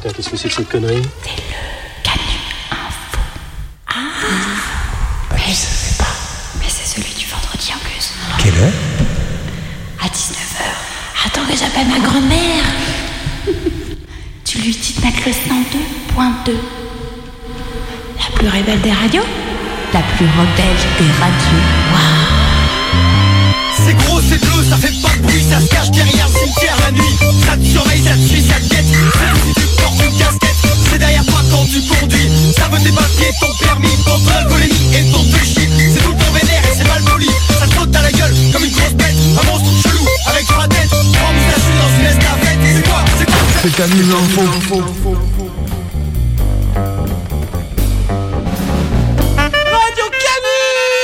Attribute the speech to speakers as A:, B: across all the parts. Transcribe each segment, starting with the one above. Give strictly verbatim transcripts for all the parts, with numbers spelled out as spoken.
A: Putain, qu'est-ce que c'est que cette connerie?
B: C'est le Canu Info. Ah
C: Bah oui, ça c'est pas.
B: Mais c'est celui du vendredi en plus.
C: Quelle heure?
B: À dix-neuf heures. Attends que j'appelle ma grand-mère. Tu lui dis de mettre le cent deux point deux. La plus rebelle des radios. La plus rebelle des radios. Waouh.
D: C'est gros, c'est bleu, ça fait pas de bruit, ça se cache derrière le cimetière la nuit. Ça te surveille, ça te suit, ça te guette. C'est si tu portes une casquette, c'est derrière toi quand tu conduis. Ça veut tes papiers, ton permis, ton alcoolémie et ton touchy. C'est tout le temps vénère et c'est mal poli. Ça te saute à la gueule comme une grosse bête. Un monstre chelou avec trois têtes. Trois moustachus dans une estafette. C'est quoi, c'est quoi,
C: C'est Canu Info.
D: Radio Canu.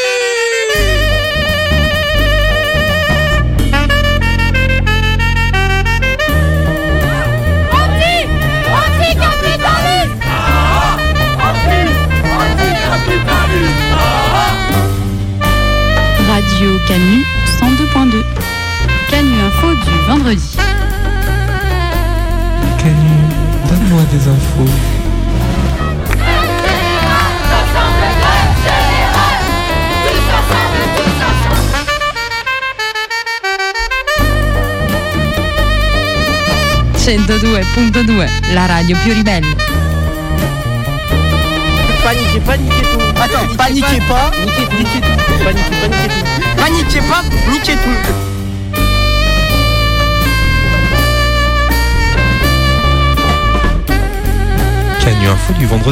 E: Radio Canu cent deux point deux. Canu Info du vendredi.
C: Canu, donne-moi des infos.
E: centodue punto due, la radio più ribelle.
F: Paniquez, paniquez tout. Attends, paniquez pas, niquez tout. Niquez tout. Paniquez, paniquez tout. Paniquez pas, niquez tout.
C: Canu Info du vendredi.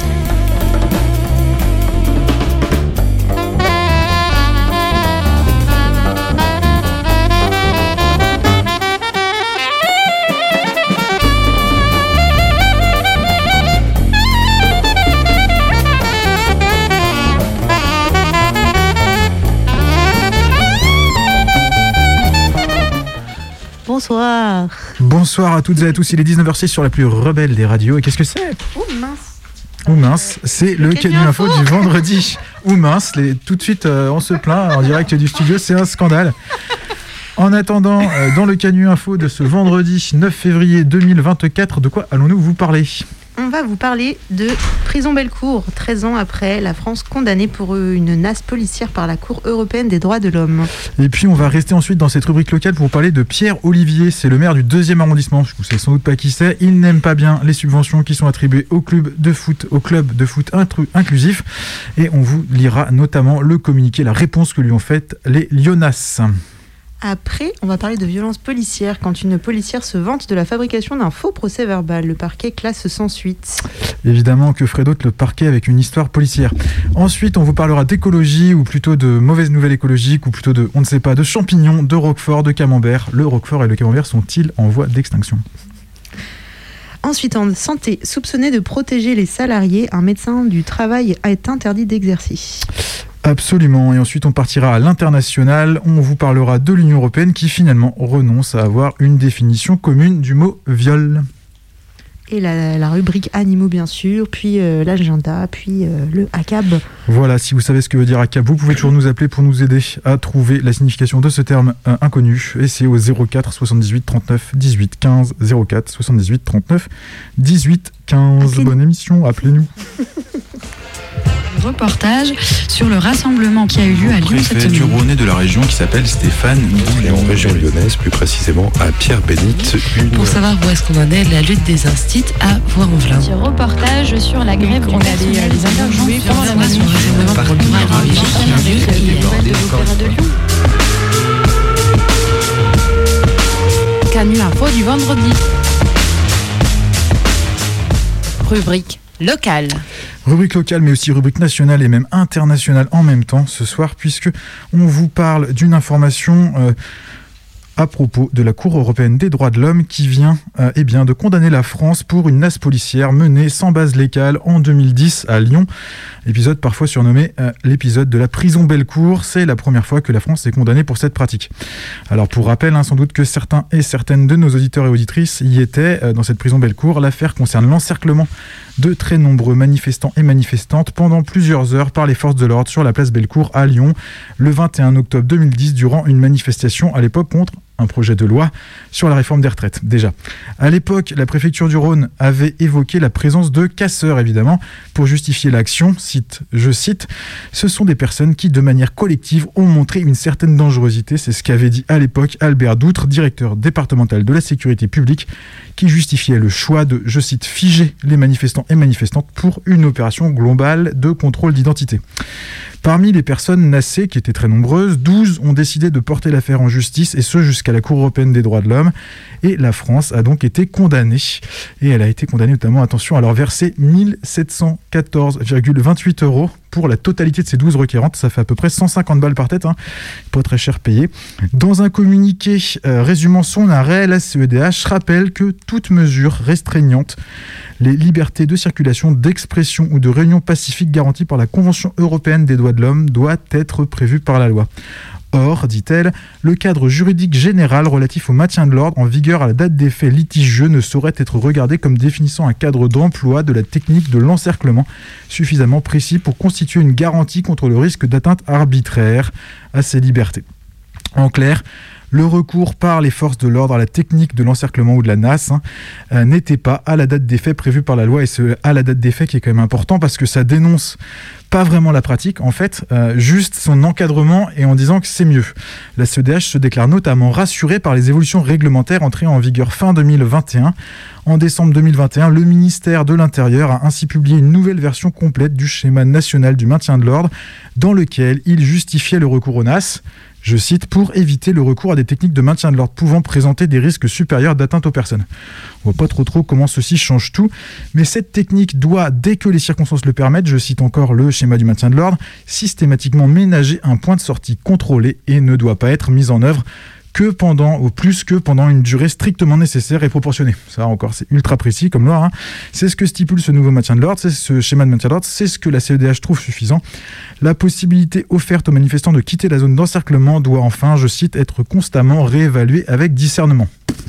G: Bonsoir.
H: Bonsoir à toutes et à tous, il est dix-neuf heures six sur la plus rebelle des radios. Et qu'est-ce que c'est?
G: Oh mince.
H: Ou mince, c'est le Canu Info du vendredi. Ou mince, les, tout de suite euh, on se plaint en direct du studio, c'est un scandale. En attendant, euh, dans le Canu Info de ce vendredi neuf février deux mille vingt-quatre, de quoi allons-nous vous parler?
G: On va vous parler de Prison Bellecour, treize ans après, la France condamnée pour une nasse policière par la Cour européenne des droits de l'homme.
H: Et puis on va rester ensuite dans cette rubrique locale pour vous parler de Pierre Olivier, c'est le maire du deuxième arrondissement, vous ne savez sans doute pas qui c'est, il n'aime pas bien les subventions qui sont attribuées au club de foot, au club de foot intru- inclusif, et on vous lira notamment le communiqué, la réponse que lui ont faite les Lyonnasses.
G: Après, on va parler de violence policière quand une policière se vante de la fabrication d'un faux procès verbal. Le parquet classe sans suite.
H: Évidemment, que ferait d'autre le parquet avec une histoire policière? Ensuite, on vous parlera d'écologie, ou plutôt de mauvaises nouvelles écologiques, ou plutôt de, on ne sait pas, de champignons, de roquefort, de camembert. Le roquefort et le camembert sont-ils en voie d'extinction?
G: Ensuite, en santé, soupçonné de protéger les salariés, un médecin du travail est interdit d'exercice.
H: Absolument, et ensuite on partira à l'international, on vous parlera de l'Union européenne qui finalement renonce à avoir une définition commune du mot viol.
G: Et la, la rubrique animaux bien sûr, puis euh, l'agenda, puis euh, le A C A B.
H: Voilà, si vous savez ce que veut dire A C A B, vous pouvez toujours nous appeler pour nous aider à trouver la signification de ce terme euh, inconnu, et c'est au zéro quatre soixante-dix-huit trente-neuf dix-huit quinze, zéro quatre soixante-dix-huit trente-neuf dix-huit quinze.
G: Appelez-nous.
H: Bonne émission, appelez-nous.
E: Reportage sur le rassemblement qui a eu lieu à Lyon cette
I: Préfet du
E: semaine.
I: Rhône et de la région qui s'appelle Stéphane
J: Et en région lyonnaise, plus précisément à Pierre-Bénite, une...
K: Pour savoir où est-ce qu'on en est, la lutte des instits à Voix-en-Velin.
E: Ce reportage sur la grève
K: on
E: du
K: a les,
E: personnel
K: les interviewés
E: sur
K: pendant la
E: la
K: sur le rassemblement pour le
E: Canu Info du vendredi. Rubrique locale.
H: Rubrique locale, mais aussi rubrique nationale et même internationale en même temps ce soir, puisque on vous parle d'une information euh, à propos de la Cour européenne des droits de l'homme qui vient euh, eh bien, de condamner la France pour une nasse policière menée sans base légale en deux mille dix à Lyon. Épisode parfois surnommé euh, l'épisode de la prison Bellecour. C'est la première fois que la France est condamnée pour cette pratique. Alors pour rappel, hein, sans doute que certains et certaines de nos auditeurs et auditrices y étaient euh, dans cette prison Bellecour. L'affaire concerne l'encerclement de très nombreux manifestants et manifestantes pendant plusieurs heures par les forces de l'ordre sur la place Bellecour à Lyon le vingt et un octobre deux mille dix durant une manifestation à l'époque contre un projet de loi sur la réforme des retraites, déjà. À l'époque, la préfecture du Rhône avait évoqué la présence de casseurs, évidemment, pour justifier l'action. Cite, je cite, « Ce sont des personnes qui, de manière collective, ont montré une certaine dangerosité. » C'est ce qu'avait dit à l'époque Albert Doutre, directeur départemental de la sécurité publique, qui justifiait le choix de, je cite, « figer les manifestants et manifestantes pour une opération globale de contrôle d'identité ». Parmi les personnes nassées, qui étaient très nombreuses, douze ont décidé de porter l'affaire en justice, et ce jusqu'à la Cour européenne des droits de l'homme. Et la France a donc été condamnée. Et elle a été condamnée notamment, attention, à leur verser mille sept cent quatorze virgule vingt-huit euros pour la totalité de ces douze requérantes. Ça fait à peu près cent cinquante balles par tête, hein. Pas très cher payé. Dans un communiqué euh, résumant son arrêt, la C E D H rappelle que toute mesure restreignante les libertés de circulation, d'expression ou de réunion pacifique garanties par la Convention européenne des droits de l'homme doit être prévue par la loi. Or, dit-elle, le cadre juridique général relatif au maintien de l'ordre en vigueur à la date des faits litigieux ne saurait être regardé comme définissant un cadre d'emploi de la technique de l'encerclement suffisamment précis pour constituer une garantie contre le risque d'atteinte arbitraire à ces libertés. En clair, le recours par les forces de l'ordre à la technique de l'encerclement ou de la nasse hein, euh, n'était pas à la date des faits prévue par la loi, et c'est à la date des faits qui est quand même important parce que ça dénonce pas vraiment la pratique, en fait, euh, juste son encadrement et en disant que c'est mieux. La C E D H se déclare notamment rassurée par les évolutions réglementaires entrées en vigueur fin deux mille vingt et un. En décembre deux mille vingt et un, le ministère de l'Intérieur a ainsi publié une nouvelle version complète du schéma national du maintien de l'ordre dans lequel il justifiait le recours aux nasses, je cite, pour éviter le recours à des techniques de maintien de l'ordre pouvant présenter des risques supérieurs d'atteinte aux personnes. On voit pas trop trop comment ceci change tout, mais cette technique doit, dès que les circonstances le permettent, je cite encore le schéma du maintien de l'ordre, systématiquement ménager un point de sortie contrôlé et ne doit pas être mise en œuvre que pendant, ou plus que pendant une durée strictement nécessaire et proportionnée. Ça encore, c'est ultra précis comme loi. Hein. C'est ce que stipule ce nouveau maintien de l'ordre, c'est ce schéma de maintien de l'ordre, c'est ce que la C E D H trouve suffisant. La possibilité offerte aux manifestants de quitter la zone d'encerclement doit enfin, je cite, être constamment réévaluée avec discernement.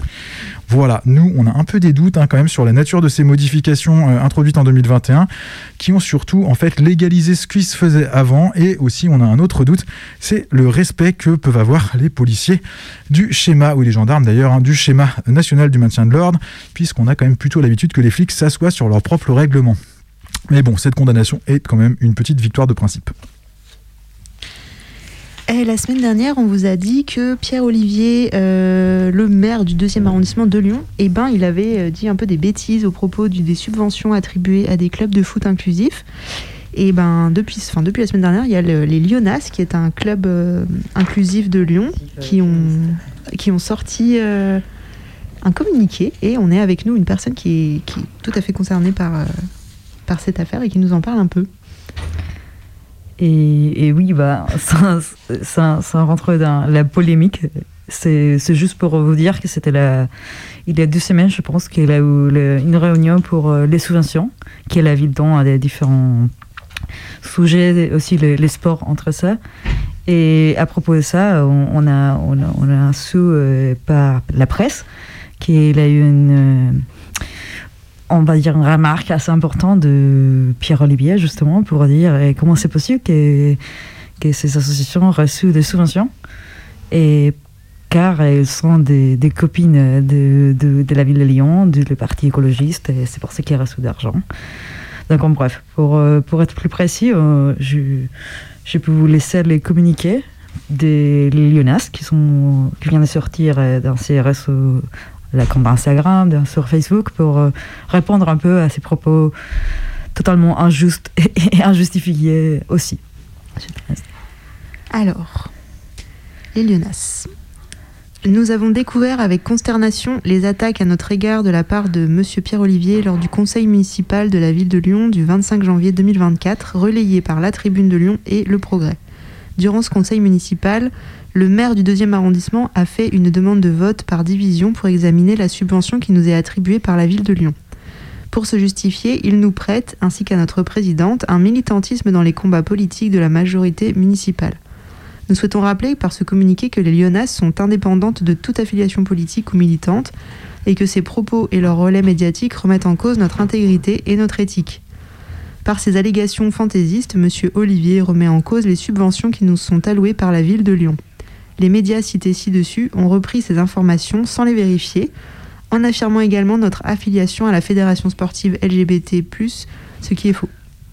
H: Voilà, nous, on a un peu des doutes hein, quand même sur la nature de ces modifications euh, introduites en deux mille vingt et un, qui ont surtout en fait légalisé ce qui se faisait avant, et aussi on a un autre doute, c'est le respect que peuvent avoir les policiers du schéma, ou les gendarmes d'ailleurs, hein, du schéma national du maintien de l'ordre, puisqu'on a quand même plutôt l'habitude que les flics s'assoient sur leur propre règlement. Mais bon, cette condamnation est quand même une petite victoire de principe.
G: Et la semaine dernière, on vous a dit que Pierre Olivier, euh, le maire du deuxième arrondissement de Lyon, eh ben, il avait dit un peu des bêtises au propos du, des subventions attribuées à des clubs de foot inclusifs. Et ben, depuis, enfin, depuis la semaine dernière, il y a le, les Lyonnas, qui est un club euh, inclusif de Lyon, qui ont, qui ont sorti euh, un communiqué. Et on est avec nous une personne qui est, qui est tout à fait concernée par, euh, par cette affaire et qui nous en parle un peu.
A: Et, et oui, bah, ça, ça, ça rentre dans la polémique. C'est, c'est juste pour vous dire que c'était la, il y a deux semaines, je pense, qu'il y a eu le, une réunion pour les subventions, qui est la ville dont a des différents sujets, aussi les, les sports entre ça. Et à propos de ça, on, on a, on a, on a su euh, par la presse qu'il a eu une... Euh, on va dire une remarque assez importante de Pierre Olivier, justement, pour dire et comment c'est possible que, que ces associations reçoivent des subventions, et car elles sont des, des copines de, de, de la ville de Lyon, du Parti écologiste, et c'est pour ça qu'elles reçoivent d'argent. Donc, en bref, pour, pour être plus précis, euh, je, je peux vous laisser les communiqués des Lyonnas qui, sont, qui viennent de sortir dans ces réseaux, la compte Instagram, sur Facebook, pour euh, répondre un peu à ces propos totalement injustes et, et injustifiés aussi.
G: Alors, les Lyonnas. Nous avons découvert avec consternation les attaques à notre égard de la part de Monsieur Pierre Olivier lors du conseil municipal de la ville de Lyon du vingt-cinq janvier deux mille vingt-quatre, relayé par la Tribune de Lyon et Le Progrès. Durant ce conseil municipal, le maire du deuxième arrondissement a fait une demande de vote par division pour examiner la subvention qui nous est attribuée par la ville de Lyon. Pour se justifier, il nous prête, ainsi qu'à notre présidente, un militantisme dans les combats politiques de la majorité municipale. Nous souhaitons rappeler par ce communiqué que les Lyonnas sont indépendantes de toute affiliation politique ou militante, et que ces propos et leurs relais médiatiques remettent en cause notre intégrité et notre éthique. Par ces allégations fantaisistes, M. Olivier remet en cause les subventions qui nous sont allouées par la ville de Lyon. Les médias cités ci-dessus ont repris ces informations sans les vérifier, en affirmant également notre affiliation à la Fédération sportive L G B T plus, ce qui est faux.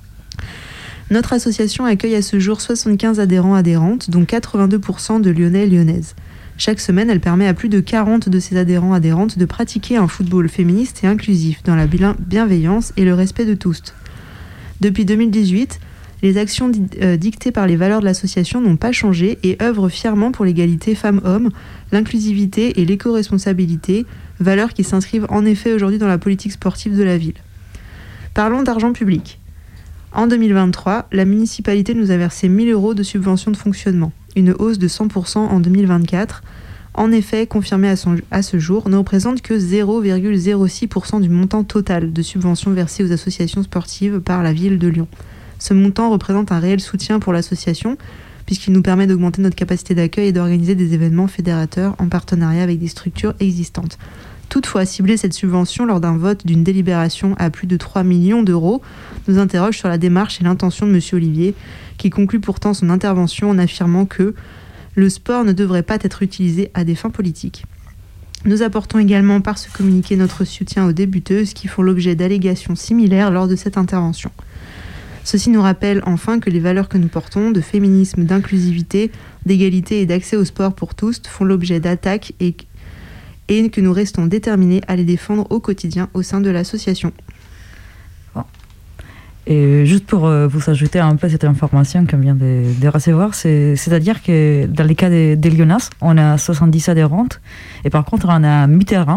G: Notre association accueille à ce jour soixante-quinze adhérents adhérentes, dont quatre-vingt-deux pour cent de Lyonnais et Lyonnaises. Chaque semaine, elle permet à plus de quarante de ces adhérents adhérentes de pratiquer un football féministe et inclusif, dans la bienveillance et le respect de tous. Depuis deux mille dix-huit, les actions di- euh, dictées par les valeurs de l'association n'ont pas changé et œuvrent fièrement pour l'égalité femmes-hommes, l'inclusivité et l'éco-responsabilité, valeurs qui s'inscrivent en effet aujourd'hui dans la politique sportive de la ville. Parlons d'argent public. En deux mille vingt-trois, la municipalité nous a versé mille euros de subventions de fonctionnement, une hausse de cent pour cent en deux mille vingt-quatre. En effet, confirmée à, son, à ce jour, ne représente que zéro virgule zéro six pour cent du montant total de subventions versées aux associations sportives par la ville de Lyon. Ce montant représente un réel soutien pour l'association, puisqu'il nous permet d'augmenter notre capacité d'accueil et d'organiser des événements fédérateurs en partenariat avec des structures existantes. Toutefois, cibler cette subvention lors d'un vote d'une délibération à plus de trois millions d'euros nous interroge sur la démarche et l'intention de M. Olivier, qui conclut pourtant son intervention en affirmant que le sport ne devrait pas être utilisé à des fins politiques. Nous apportons également par ce communiqué notre soutien aux débuteuses qui font l'objet d'allégations similaires lors de cette intervention. Ceci nous rappelle enfin que les valeurs que nous portons, de féminisme, d'inclusivité, d'égalité et d'accès au sport pour tous, font l'objet d'attaques et et que nous restons déterminés à les défendre au quotidien au sein de l'association.
A: Bon. Et juste pour euh, vous ajouter un peu cette information qu'on vient de, de recevoir, c'est, c'est-à-dire que dans les cas des de Lyonnaises, on a soixante-dix adhérentes, et par contre on a mi-terrain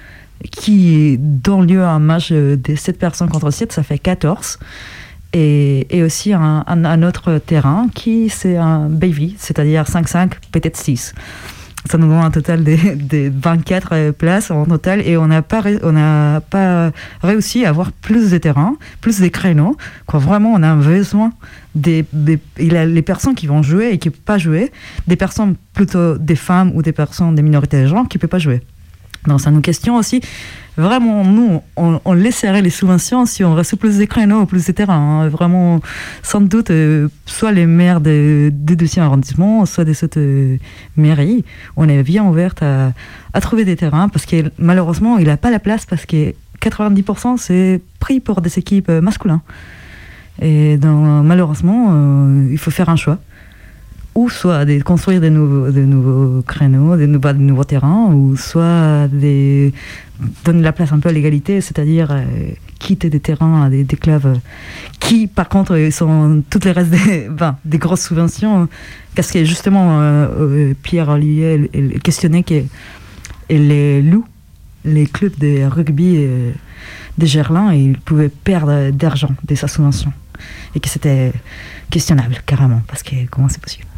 A: qui donne lieu à un match de sept personnes contre sept, ça fait quatorze. Et, et aussi un, un, un autre terrain qui c'est un baby, c'est-à-dire cinq cinq, peut-être six. Ça nous donne un total de, de vingt-quatre places en total et on n'a pas, on n'a pas réussi à avoir plus de terrains, plus de créneaux. Quoi, vraiment, on a besoin des, des il a les personnes qui vont jouer et qui ne peuvent pas jouer, des personnes plutôt des femmes ou des personnes des minorités de genre qui ne peuvent pas jouer. Donc ça nous questionne aussi. Vraiment, nous, on, on laisserait les subventions si on reçoit plus de créneaux, plus de terrains. Hein. Vraiment, sans doute, euh, soit les maires des de deuxième arrondissement, soit des autres euh, mairies, on est bien ouverte à, à trouver des terrains parce que malheureusement, il n'a pas la place parce que quatre-vingt-dix pour cent c'est pris pour des équipes masculines. Et donc, malheureusement, euh, il faut faire un choix. Ou soit de construire des nouveaux, des nouveaux créneaux, des nouveaux, des nouveaux terrains, ou soit de donner la place un peu à l'égalité, c'est-à-dire euh, quitter des terrains à des, des clubs qui, par contre, sont toutes les restes des, ben, des grosses subventions. Parce que justement, euh, euh, Pierre-Olivier questionnait que les loups, les clubs de rugby euh, de Gerland, ils pouvaient perdre d'argent de sa subvention. Et que c'était questionnable, carrément, parce que comment c'est possible?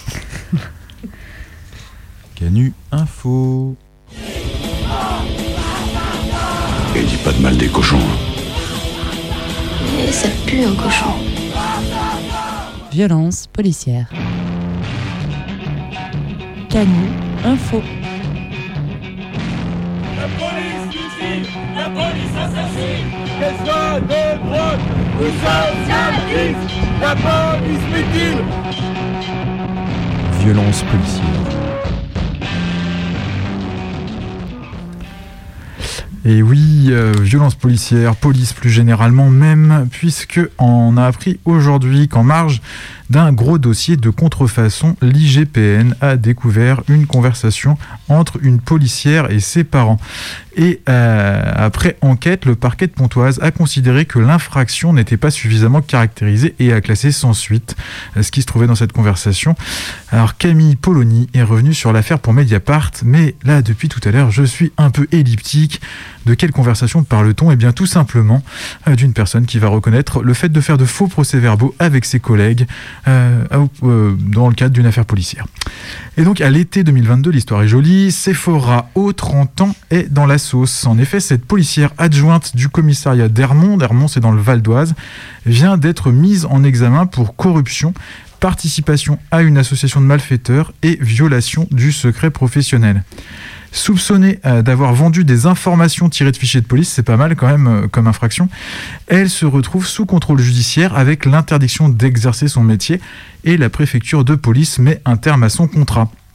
L: Canu Info.
M: Et dis pas de mal des cochons.
B: Et ça pue un cochon.
K: Violence policière. Canu Info.
D: La police suicide, la police assassine. Qu'elle soit de droite ou socialiste, la police mutile.
L: Violence policière.
H: Et oui, euh, violence policière, police plus généralement même, puisque on a appris aujourd'hui qu'en marge d'un gros dossier de contrefaçon, l'I G P N a découvert une conversation entre une policière et ses parents. Et euh, après enquête, le parquet de Pontoise a considéré que l'infraction n'était pas suffisamment caractérisée et a classé sans suite ce qui se trouvait dans cette conversation. Alors Camille Polony est revenue sur l'affaire pour Mediapart, mais là depuis tout à l'heure je suis un peu elliptique. De quelle conversation parle-t-on ? Eh bien tout simplement euh, d'une personne qui va reconnaître le fait de faire de faux procès-verbaux avec ses collègues euh, euh, dans le cadre d'une affaire policière. Et donc à l'été deux mille vingt-deux, l'histoire est jolie, Sephora, aux trente ans, est dans la sauce. En effet, cette policière adjointe du commissariat d'Hermont, d'Hermont c'est dans le Val d'Oise, vient d'être mise en examen pour corruption, participation à une association de malfaiteurs et violation du secret professionnel. Soupçonnée euh, d'avoir vendu des informations tirées de fichiers de police, c'est pas mal quand même euh, comme infraction, elle se retrouve sous contrôle judiciaire avec l'interdiction d'exercer son métier et la préfecture de police met un terme à son contrat.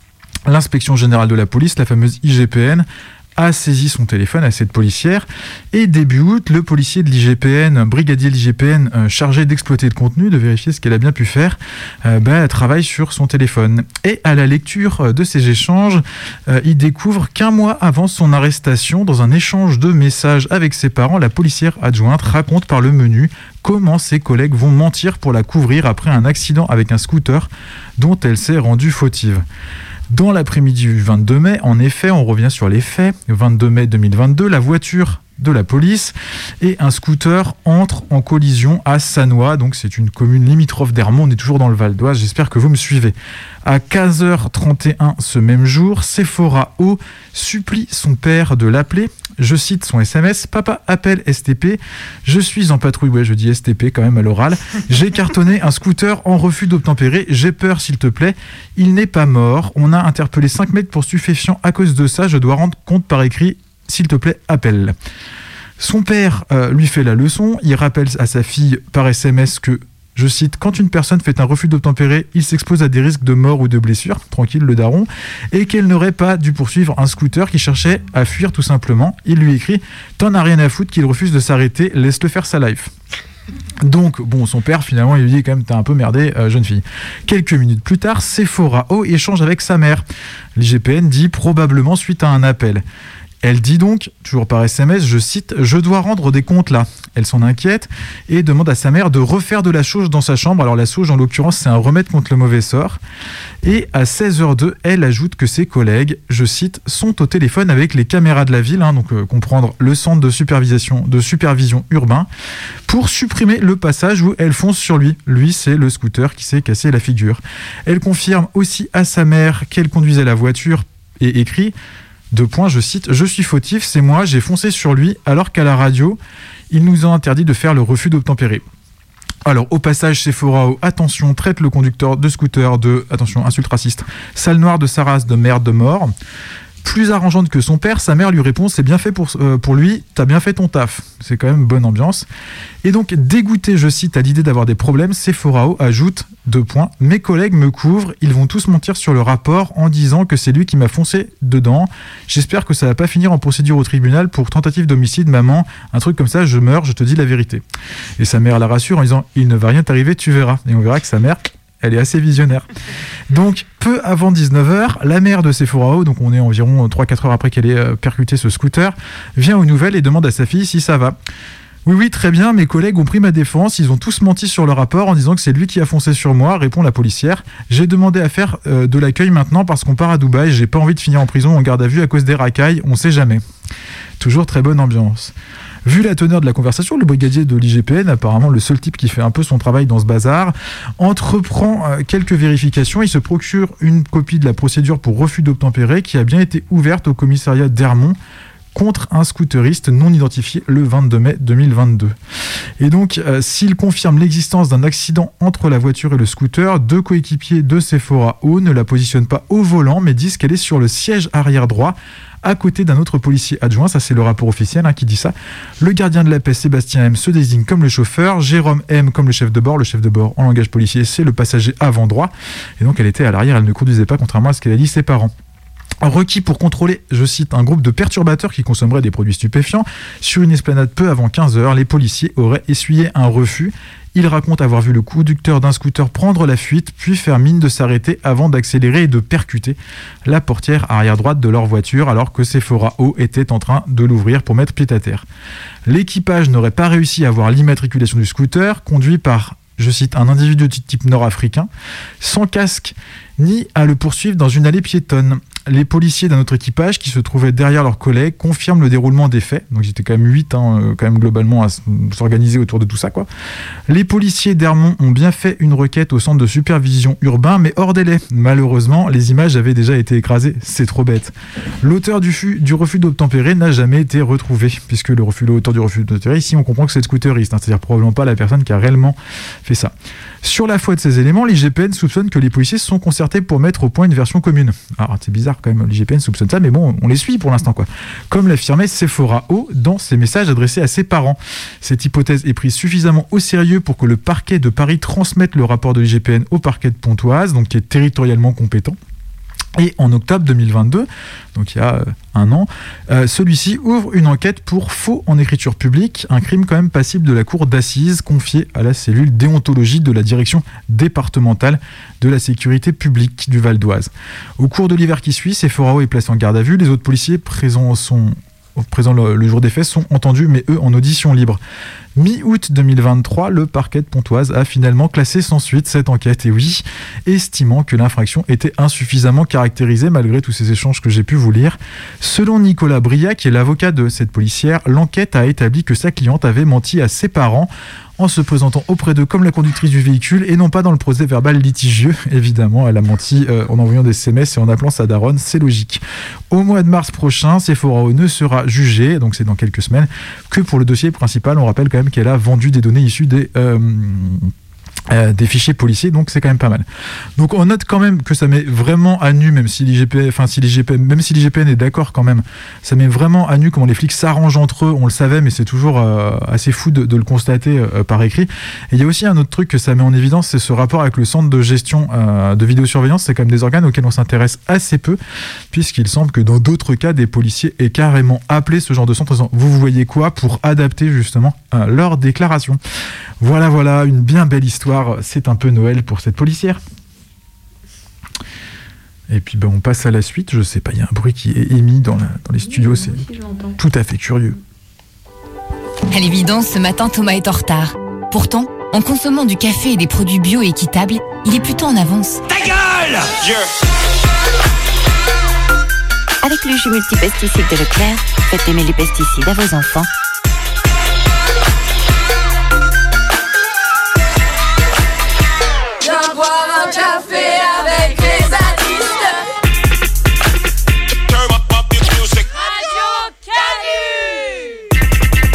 H: L'inspection générale de la police, la fameuse I G P N, a saisi son téléphone à cette policière et début août, le policier de l'I G P N, brigadier de l'I G P N euh, chargé d'exploiter le contenu, de vérifier ce qu'elle a bien pu faire, euh, bah, travaille sur son téléphone. Et à la lecture de ces échanges, euh, il découvre qu'un mois avant son arrestation, dans un échange de messages avec ses parents, la policière adjointe raconte par le menu comment ses collègues vont mentir pour la couvrir après un accident avec un scooter dont elle s'est rendue fautive. Dans l'après-midi du vingt-deux mai, en effet, on revient sur les faits. vingt-deux mai deux mille vingt-deux, la voiture de la police et un scooter entrent en collision à Sannois, donc c'est une commune limitrophe d'Ermont, on est toujours dans le Val d'Oise, j'espère que vous me suivez. À quinze heures trente et un ce même jour, Sephora O supplie son père de l'appeler. Je cite son S M S, « Papa appelle S T P, je suis en patrouille, ouais je dis S T P quand même à l'oral, j'ai cartonné un scooter en refus d'obtempérer, j'ai peur s'il te plaît, il n'est pas mort, on a interpellé cinq mecs pour stupéfiants à cause de ça, je dois rendre compte par écrit, s'il te plaît appelle ». Son père euh, lui fait la leçon, il rappelle à sa fille par S M S que, je cite, « Quand une personne fait un refus d'obtempérer, il s'expose à des risques de mort ou de blessure, tranquille le daron, et qu'elle n'aurait pas dû poursuivre un scooter qui cherchait à fuir tout simplement. Il lui écrit « T'en as rien à foutre qu'il refuse de s'arrêter, laisse-le faire sa life ». Donc, bon, son père, finalement, il lui dit quand même, t'as un peu merdé, euh, jeune fille. Quelques minutes plus tard, Sephora O échange avec sa mère. L'I G P N dit probablement suite à un appel. Elle dit donc, toujours par S M S, je cite, « Je dois rendre des comptes là ». Elle s'en inquiète et demande à sa mère de refaire de la sauge dans sa chambre. Alors la sauge, en l'occurrence, c'est un remède contre le mauvais sort. Et à seize heures deux, elle ajoute que ses collègues, je cite, « sont au téléphone avec les caméras de la ville, hein, donc euh, comprendre le centre de supervision, de supervision urbain, pour supprimer le passage où elle fonce sur lui. Lui, c'est le scooter qui s'est cassé la figure. Elle confirme aussi à sa mère qu'elle conduisait la voiture et écrit « Deux points, je cite, « Je suis fautif, c'est moi, j'ai foncé sur lui, alors qu'à la radio, ils nous ont interdit de faire le refus d'obtempérer. » Alors, au passage, Sephora O, attention, traite le conducteur de scooter de, attention, insulte raciste, sale noire de sa race de merde de mort. Plus arrangeante que son père, sa mère lui répond « C'est bien fait pour, euh, pour lui, t'as bien fait ton taf. » C'est quand même bonne ambiance. Et donc, dégoûté, je cite, à l'idée d'avoir des problèmes, Sephora O ajoute deux points. « Mes collègues me couvrent, ils vont tous mentir sur le rapport en disant que c'est lui qui m'a foncé dedans. J'espère que ça va pas finir en procédure au tribunal pour tentative d'homicide, maman. Un truc comme ça, je meurs, je te dis la vérité. » Et sa mère la rassure en disant « Il ne va rien t'arriver, tu verras. » Et on verra que sa mère... elle est assez visionnaire. Donc, peu avant dix-neuf heures, la mère de Sephora O, donc on est environ trois à quatre heures après qu'elle ait euh, percuté ce scooter, vient aux nouvelles et demande à sa fille si ça va. Oui, oui, très bien, mes collègues ont pris ma défense, ils ont tous menti sur le rapport en disant que c'est lui qui a foncé sur moi, répond la policière. J'ai demandé à faire euh, de l'accueil maintenant parce qu'on part à Dubaï, j'ai pas envie de finir en prison en garde à vue à cause des racailles, on sait jamais. Toujours très bonne ambiance. Vu la teneur de la conversation, le brigadier de l'I G P N, apparemment le seul type qui fait un peu son travail dans ce bazar, entreprend euh, quelques vérifications. Il se procure une copie de la procédure pour refus d'obtempérer qui a bien été ouverte au commissariat d'Ermont contre un scooteriste non identifié le vingt-deux mai deux mille vingt-deux. Et donc, euh, s'il confirme l'existence d'un accident entre la voiture et le scooter, deux coéquipiers de Sephora O ne la positionnent pas au volant, mais disent qu'elle est sur le siège arrière droit, à côté d'un autre policier adjoint, ça c'est le rapport officiel hein, qui dit ça. Le gardien de la paix, Sébastien M, se désigne comme le chauffeur, Jérôme M comme le chef de bord. Le chef de bord, en langage policier, c'est le passager avant droit. Et donc elle était à l'arrière, elle ne conduisait pas, contrairement à ce qu'elle a dit ses parents. Requis pour contrôler, je cite, un groupe de perturbateurs qui consommeraient des produits stupéfiants. Sur une esplanade peu avant quinze heures, les policiers auraient essuyé un refus. Ils racontent avoir vu le conducteur d'un scooter prendre la fuite, puis faire mine de s'arrêter avant d'accélérer et de percuter la portière arrière droite de leur voiture, alors que Sephora O était en train de l'ouvrir pour mettre pied à terre. L'équipage n'aurait pas réussi à voir l'immatriculation du scooter, conduit par, je cite, un individu de type nord-africain, sans casque, ni à le poursuivre dans une allée piétonne. Les policiers d'un autre équipage qui se trouvaient derrière leurs collègues confirment le déroulement des faits. Donc ils étaient quand même huit, hein, quand même globalement, à s'organiser autour de tout ça, quoi. Les policiers d'Ermont ont bien fait une requête au centre de supervision urbain, mais hors délai. Malheureusement, les images avaient déjà été écrasées. C'est trop bête. L'auteur du, fu- du refus d'obtempérer n'a jamais été retrouvé, puisque le refus, l'auteur du refus d'obtempérer, ici on comprend que c'est le scooteriste, hein, c'est-à-dire probablement pas la personne qui a réellement fait ça. Sur la foi de ces éléments, l'I G P N soupçonne que les policiers se sont concertés pour mettre au point une version commune. Alors c'est bizarre quand même, l'I G P N soupçonne ça, mais bon, on les suit pour l'instant, quoi. Comme l'affirmait Sephora O dans ses messages adressés à ses parents. Cette hypothèse est prise suffisamment au sérieux pour que le parquet de Paris transmette le rapport de l'I G P N au parquet de Pontoise, donc qui est territorialement compétent. Et en octobre deux mille vingt-deux, donc il y a euh, un an, euh, celui-ci ouvre une enquête pour faux en écriture publique, un crime quand même passible de la cour d'assises confiée à la cellule déontologie de la direction départementale de la sécurité publique du Val d'Oise. Au cours de l'hiver qui suit, Sephora est placé en garde à vue, les autres policiers présents sont... présent le, le jour des faits sont entendus, mais eux en audition libre. Mi-août deux mille vingt-trois, le parquet de Pontoise a finalement classé sans suite cette enquête, et oui, estimant que l'infraction était insuffisamment caractérisée malgré tous ces échanges que j'ai pu vous lire. Selon Nicolas Briat, qui est l'avocat de cette policière, l'enquête a établi que sa cliente avait menti à ses parents en se présentant auprès d'eux comme la conductrice du véhicule et non pas dans le procès verbal litigieux. Évidemment, elle a menti euh, en envoyant des S M S et en appelant sa daronne, c'est logique. Au mois de mars prochain, Sephora ne sera jugée, donc c'est dans quelques semaines, que pour le dossier principal. On rappelle quand même qu'elle a vendu des données issues des... Euh, Euh, des fichiers policiers, donc c'est quand même pas mal. Donc on note quand même que ça met vraiment à nu, même si l'I G P N, enfin si l'I G P N, même si l'I G P N est d'accord quand même, ça met vraiment à nu comment les flics s'arrangent entre eux. On le savait, mais c'est toujours euh, assez fou de, de le constater euh, par écrit. Et il y a aussi un autre truc que ça met en évidence, c'est ce rapport avec le centre de gestion euh, de vidéosurveillance. C'est quand même des organes auxquels on s'intéresse assez peu, puisqu'il semble que dans d'autres cas, des policiers aient carrément appelé ce genre de centre en disant vous, vous voyez quoi, pour adapter justement euh, leur déclaration. Voilà, voilà, une bien belle histoire. C'est un peu Noël pour cette policière. Et puis ben, on passe à la suite. Je sais pas, il y a un bruit qui est émis dans, la, dans les studios. Oui, c'est tout à fait curieux.
N: À l'évidence, ce matin, Thomas est en retard. Pourtant, en consommant du café et des produits bio et équitables, il est plutôt en avance.
D: Ta gueule yeah.
O: Avec le jus multipesticide de Leclerc, faites aimer les pesticides à vos enfants.
P: Viens boire un café avec les artistes. Radio Canu.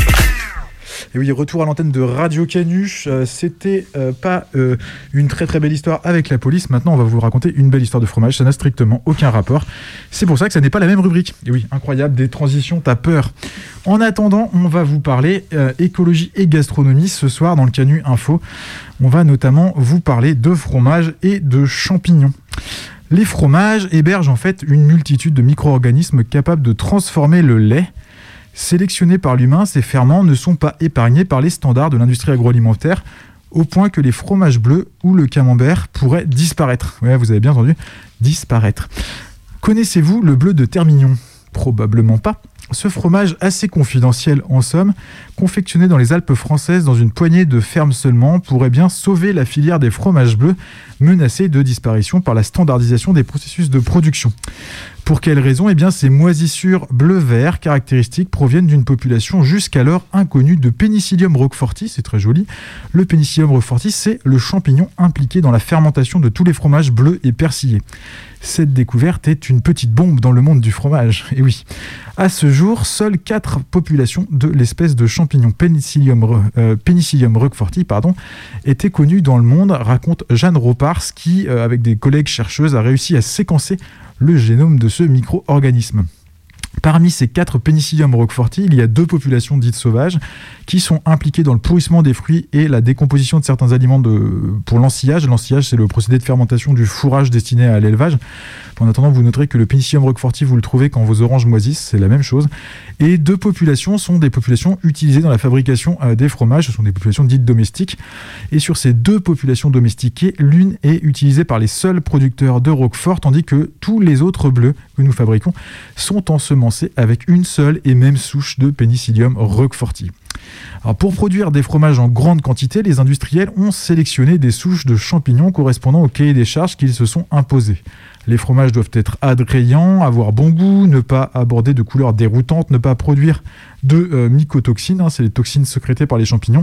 H: Et oui, retour à l'antenne de Radio Canu. Euh, c'était euh, pas euh, une très très belle histoire avec la police. Maintenant, on va vous raconter une belle histoire de fromage. Ça n'a strictement aucun rapport. C'est pour ça que ça n'est pas la même rubrique. Et oui, incroyable, des transitions, t'as peur. En attendant, on va vous parler euh, écologie et gastronomie ce soir dans le Canu Info. On va notamment vous parler de fromage et de champignons. Les fromages hébergent en fait une multitude de micro-organismes capables de transformer le lait. Sélectionnés par l'humain, ces ferments ne sont pas épargnés par les standards de l'industrie agroalimentaire, au point que les fromages bleus ou le camembert pourraient disparaître. Ouais, vous avez bien entendu, disparaître. Connaissez-vous le bleu de Termignon ? Probablement pas. Ce fromage assez confidentiel en somme, confectionné dans les Alpes françaises dans une poignée de fermes seulement, pourrait bien sauver la filière des fromages bleus menacée de disparition par la standardisation des processus de production. Pour quelle raison ? Eh bien, ces moisissures bleu-vert caractéristiques proviennent d'une population jusqu'alors inconnue de Penicillium roqueforti, c'est très joli. Le Penicillium roqueforti, c'est le champignon impliqué dans la fermentation de tous les fromages bleus et persillés. Cette découverte est une petite bombe dans le monde du fromage. Et oui, à ce jour, seules quatre populations de l'espèce de champignon Penicillium, euh, Penicillium roqueforti pardon, étaient connues dans le monde, raconte Jeanne Ropars, qui, euh, avec des collègues chercheuses, a réussi à séquencer le génome de ce micro-organisme. Parmi ces quatre Penicillium roqueforti, il y a deux populations dites sauvages qui sont impliquées dans le pourrissement des fruits et la décomposition de certains aliments de, pour l'ensillage. L'ensillage, c'est le procédé de fermentation du fourrage destiné à l'élevage. En attendant, vous noterez que le Penicillium roqueforti, vous le trouvez quand vos oranges moisissent, c'est la même chose. Et deux populations sont des populations utilisées dans la fabrication euh, des fromages. Ce sont des populations dites domestiques. Et sur ces deux populations domestiquées, l'une est utilisée par les seuls producteurs de roquefort, tandis que tous les autres bleus que nous fabriquons sont ensemencés avec une seule et même souche de Penicillium roqueforti. Alors pour produire des fromages en grande quantité, les industriels ont sélectionné des souches de champignons correspondant au cahier des charges qu'ils se sont imposés. Les fromages doivent être attrayants, avoir bon goût, ne pas aborder de couleurs déroutantes, ne pas produire de euh, mycotoxines, hein, c'est les toxines sécrétées par les champignons,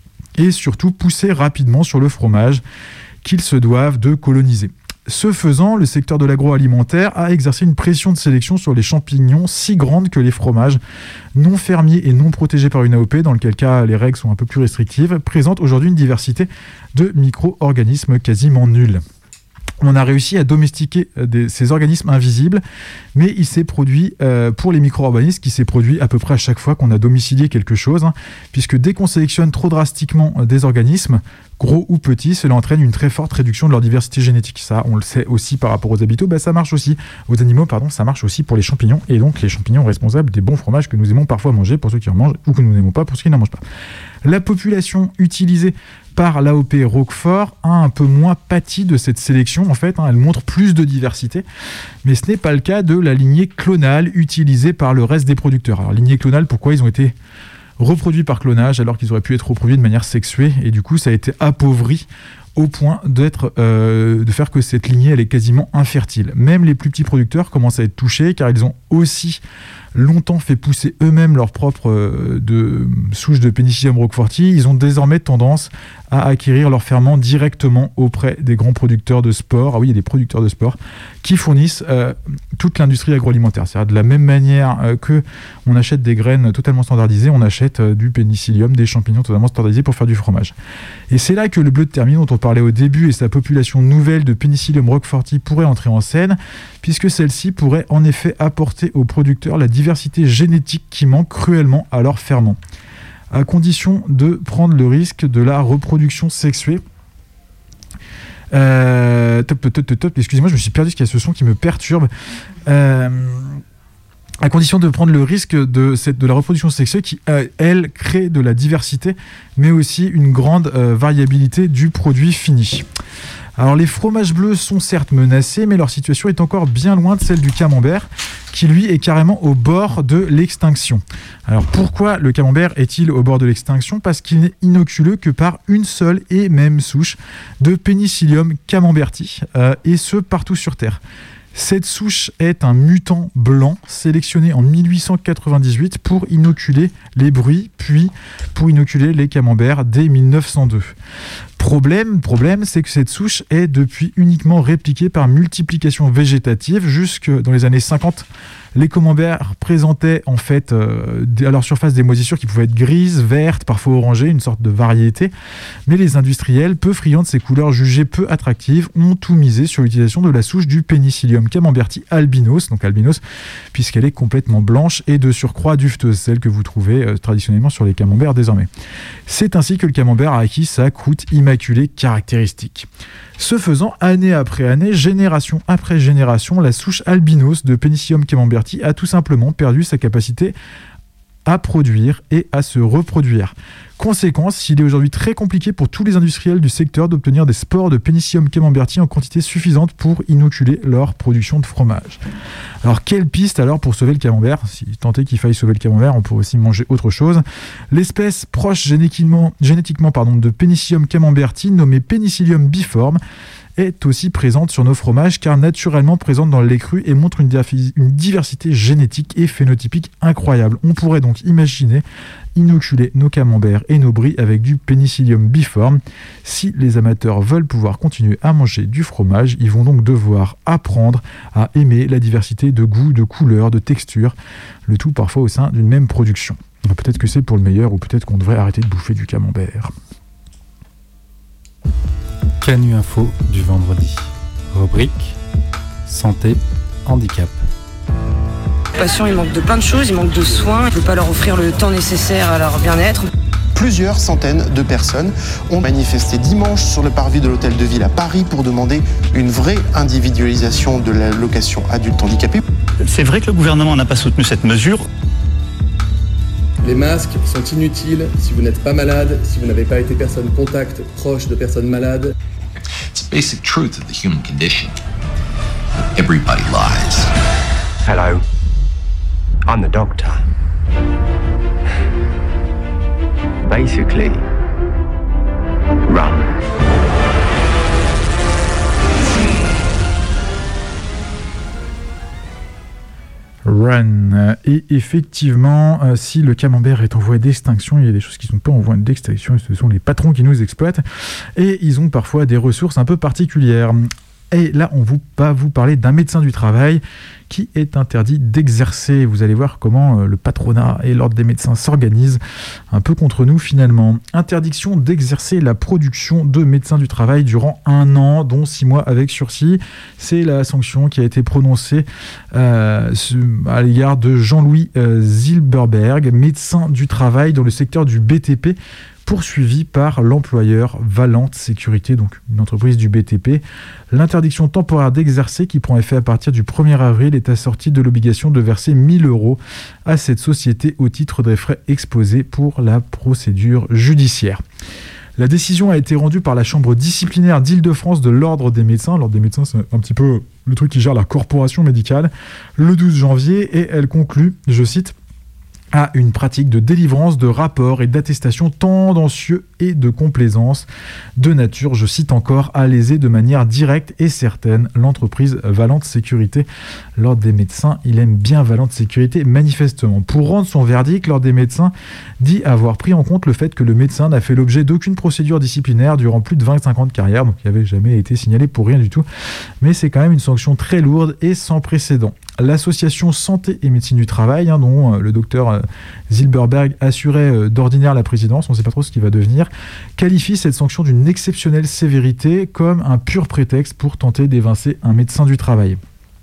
H: et surtout pousser rapidement sur le fromage qu'ils se doivent de coloniser. Ce faisant, le secteur de l'agroalimentaire a exercé une pression de sélection sur les champignons si grande que les fromages non fermiers et non protégés par une A O P, dans lequel cas les règles sont un peu plus restrictives, présentent aujourd'hui une diversité de micro-organismes quasiment nulle. On a réussi à domestiquer des, ces organismes invisibles, mais il s'est produit euh, pour les micro-organismes, qui s'est produit à peu près à chaque fois qu'on a domicilié quelque chose, hein, puisque dès qu'on sélectionne trop drastiquement des organismes, gros ou petits, cela entraîne une très forte réduction de leur diversité génétique. Ça, on le sait aussi par rapport aux habitants, bah, ça marche aussi, aux animaux, pardon, ça marche aussi pour les champignons, et donc les champignons responsables des bons fromages que nous aimons parfois manger pour ceux qui en mangent, ou que nous n'aimons pas pour ceux qui n'en mangent pas. La population utilisée par l'A O P Roquefort a un peu moins pâti de cette sélection, en fait, hein, elle montre plus de diversité, mais ce n'est pas le cas de la lignée clonale utilisée par le reste des producteurs. Alors, lignée clonale, pourquoi ils ont été reproduits par clonage alors qu'ils auraient pu être reproduits de manière sexuée, et du coup ça a été appauvri au point d'être, euh, de faire que cette lignée elle est quasiment infertile. Même les plus petits producteurs commencent à être touchés car ils ont aussi longtemps fait pousser eux-mêmes leurs propres euh, de, souches de Penicillium roqueforti. Ils ont désormais tendance à acquérir leurs ferments directement auprès des grands producteurs de sport. Ah oui, il y a des producteurs de sport qui fournissent euh, toute l'industrie agroalimentaire. C'est-à-dire de la même manière euh, que on achète des graines totalement standardisées, on achète euh, du pénicillium, des champignons totalement standardisés pour faire du fromage. Et c'est là que le bleu de Termine dont on parlait au début et sa population nouvelle de Penicillium roqueforti pourrait entrer en scène, puisque celle-ci pourrait en effet apporter aux producteurs la diversité génétique qui manque cruellement à leurs ferments, à condition de prendre le risque de la reproduction sexuée. Euh, top, top, top, top, excusez-moi, je me suis perdu parce qu'il y a ce son qui me perturbe. Euh, à condition de prendre le risque de, cette, de la reproduction sexuée qui, euh, elle, crée de la diversité, mais aussi une grande euh, variabilité du produit fini. Alors les fromages bleus sont certes menacés, mais leur situation est encore bien loin de celle du camembert, qui lui est carrément au bord de l'extinction. Alors pourquoi le camembert est-il au bord de l'extinction ? Parce qu'il n'est inoculeux que par une seule et même souche de Penicillium camemberti, euh, et ce partout sur Terre. Cette souche est un mutant blanc sélectionné en mille huit cent quatre-vingt-dix-huit pour inoculer les bruits, puis pour inoculer les camemberts dès mille neuf cent deux. Problème, problème, c'est que cette souche est depuis uniquement répliquée par multiplication végétative. Jusque dans les années cinquante, les camemberts présentaient en fait euh, à leur surface des moisissures qui pouvaient être grises, vertes, parfois orangées, une sorte de variété. Mais les industriels, peu friands de ces couleurs jugées peu attractives, ont tout misé sur l'utilisation de la souche du Penicillium camemberti albinos, donc albinos, puisqu'elle est complètement blanche et de surcroît dufteuse, celle que vous trouvez euh, traditionnellement sur les camemberts désormais. C'est ainsi que le camembert a acquis sa croûte immaculée caractéristique. Ce faisant, année après année, génération après génération, la souche albinos de Penicillium camemberti a tout simplement perdu sa capacité à produire et à se reproduire. Conséquence, il est aujourd'hui très compliqué pour tous les industriels du secteur d'obtenir des spores de Penicillium camemberti en quantité suffisante pour inoculer leur production de fromage. Alors, quelle piste alors pour sauver le camembert ? Si tant est qu'il faille sauver le camembert, on pourrait aussi manger autre chose. L'espèce proche génétiquement, génétiquement pardon, de Penicillium camemberti, nommée Penicillium biforme, est aussi présente sur nos fromages car naturellement présente dans le lait cru et montre une, une diversité génétique et phénotypique incroyable. On pourrait donc imaginer inoculer nos camemberts et nos brie avec du Penicillium biforme. Si les amateurs veulent pouvoir continuer à manger du fromage, ils vont donc devoir apprendre à aimer la diversité de goûts, de couleurs, de textures, le tout parfois au sein d'une même production. Peut-être que c'est pour le meilleur ou peut-être qu'on devrait arrêter de bouffer du camembert.
L: Canu Info du vendredi. Rubrique santé, handicap.
Q: Les patients, ils manquent de plein de choses, ils manquent de soins, on ne peut pas leur offrir le temps nécessaire à leur bien-être.
R: Plusieurs centaines de personnes ont manifesté dimanche sur le parvis de l'Hôtel de Ville à Paris pour demander une vraie individualisation de la location adulte handicapé.
S: C'est vrai que le gouvernement n'a pas soutenu cette mesure.
T: Les masques sont inutiles si vous n'êtes pas malade, si vous n'avez pas été personne contact proche de personnes malades.
U: It's the basic truth of the human condition. Everybody lies.
V: Hello. I'm the doctor. Basically, run.
H: Run. Et effectivement, euh, si le camembert est en voie d'extinction, il y a des choses qui ne sont pas en voie d'extinction, et ce sont les patrons qui nous exploitent, et ils ont parfois des ressources un peu particulières. Et là, on va vous parler d'un médecin du travail qui est interdit d'exercer. Vous allez voir comment le patronat et l'ordre des médecins s'organisent un peu contre nous finalement. Interdiction d'exercer la production de médecins du travail durant un an, dont six mois avec sursis. C'est la sanction qui a été prononcée euh, à l'égard de Jean-Louis euh, Zilberberg, médecin du travail dans le secteur du B T P, poursuivi par l'employeur Valente Sécurité, donc une entreprise du B T P. L'interdiction temporaire d'exercer, qui prend effet à partir du premier avril, est assortie de l'obligation de verser mille euros à cette société au titre des frais exposés pour la procédure judiciaire. La décision a été rendue par la chambre disciplinaire d'Île-de-France de l'Ordre des médecins. L'Ordre des médecins, c'est un petit peu le truc qui gère la corporation médicale, le douze janvier, et elle conclut, je cite, à une pratique de délivrance de rapports et d'attestations tendancieux et de complaisance de nature, je cite encore, à léser de manière directe et certaine l'entreprise Valente Sécurité. L'Ordre des médecins, il aime bien Valente Sécurité, manifestement. Pour rendre son verdict, l'Ordre des médecins dit avoir pris en compte le fait que le médecin n'a fait l'objet d'aucune procédure disciplinaire durant plus de vingt-cinq ans de carrière, donc il n'avait jamais été signalé pour rien du tout, mais c'est quand même une sanction très lourde et sans précédent. L'association Santé et Médecine du Travail, hein, dont euh, le docteur euh, Zilberberg assurait euh, d'ordinaire la présidence, on ne sait pas trop ce qu'il va devenir, qualifie cette sanction d'une exceptionnelle sévérité comme un pur prétexte pour tenter d'évincer un médecin du travail.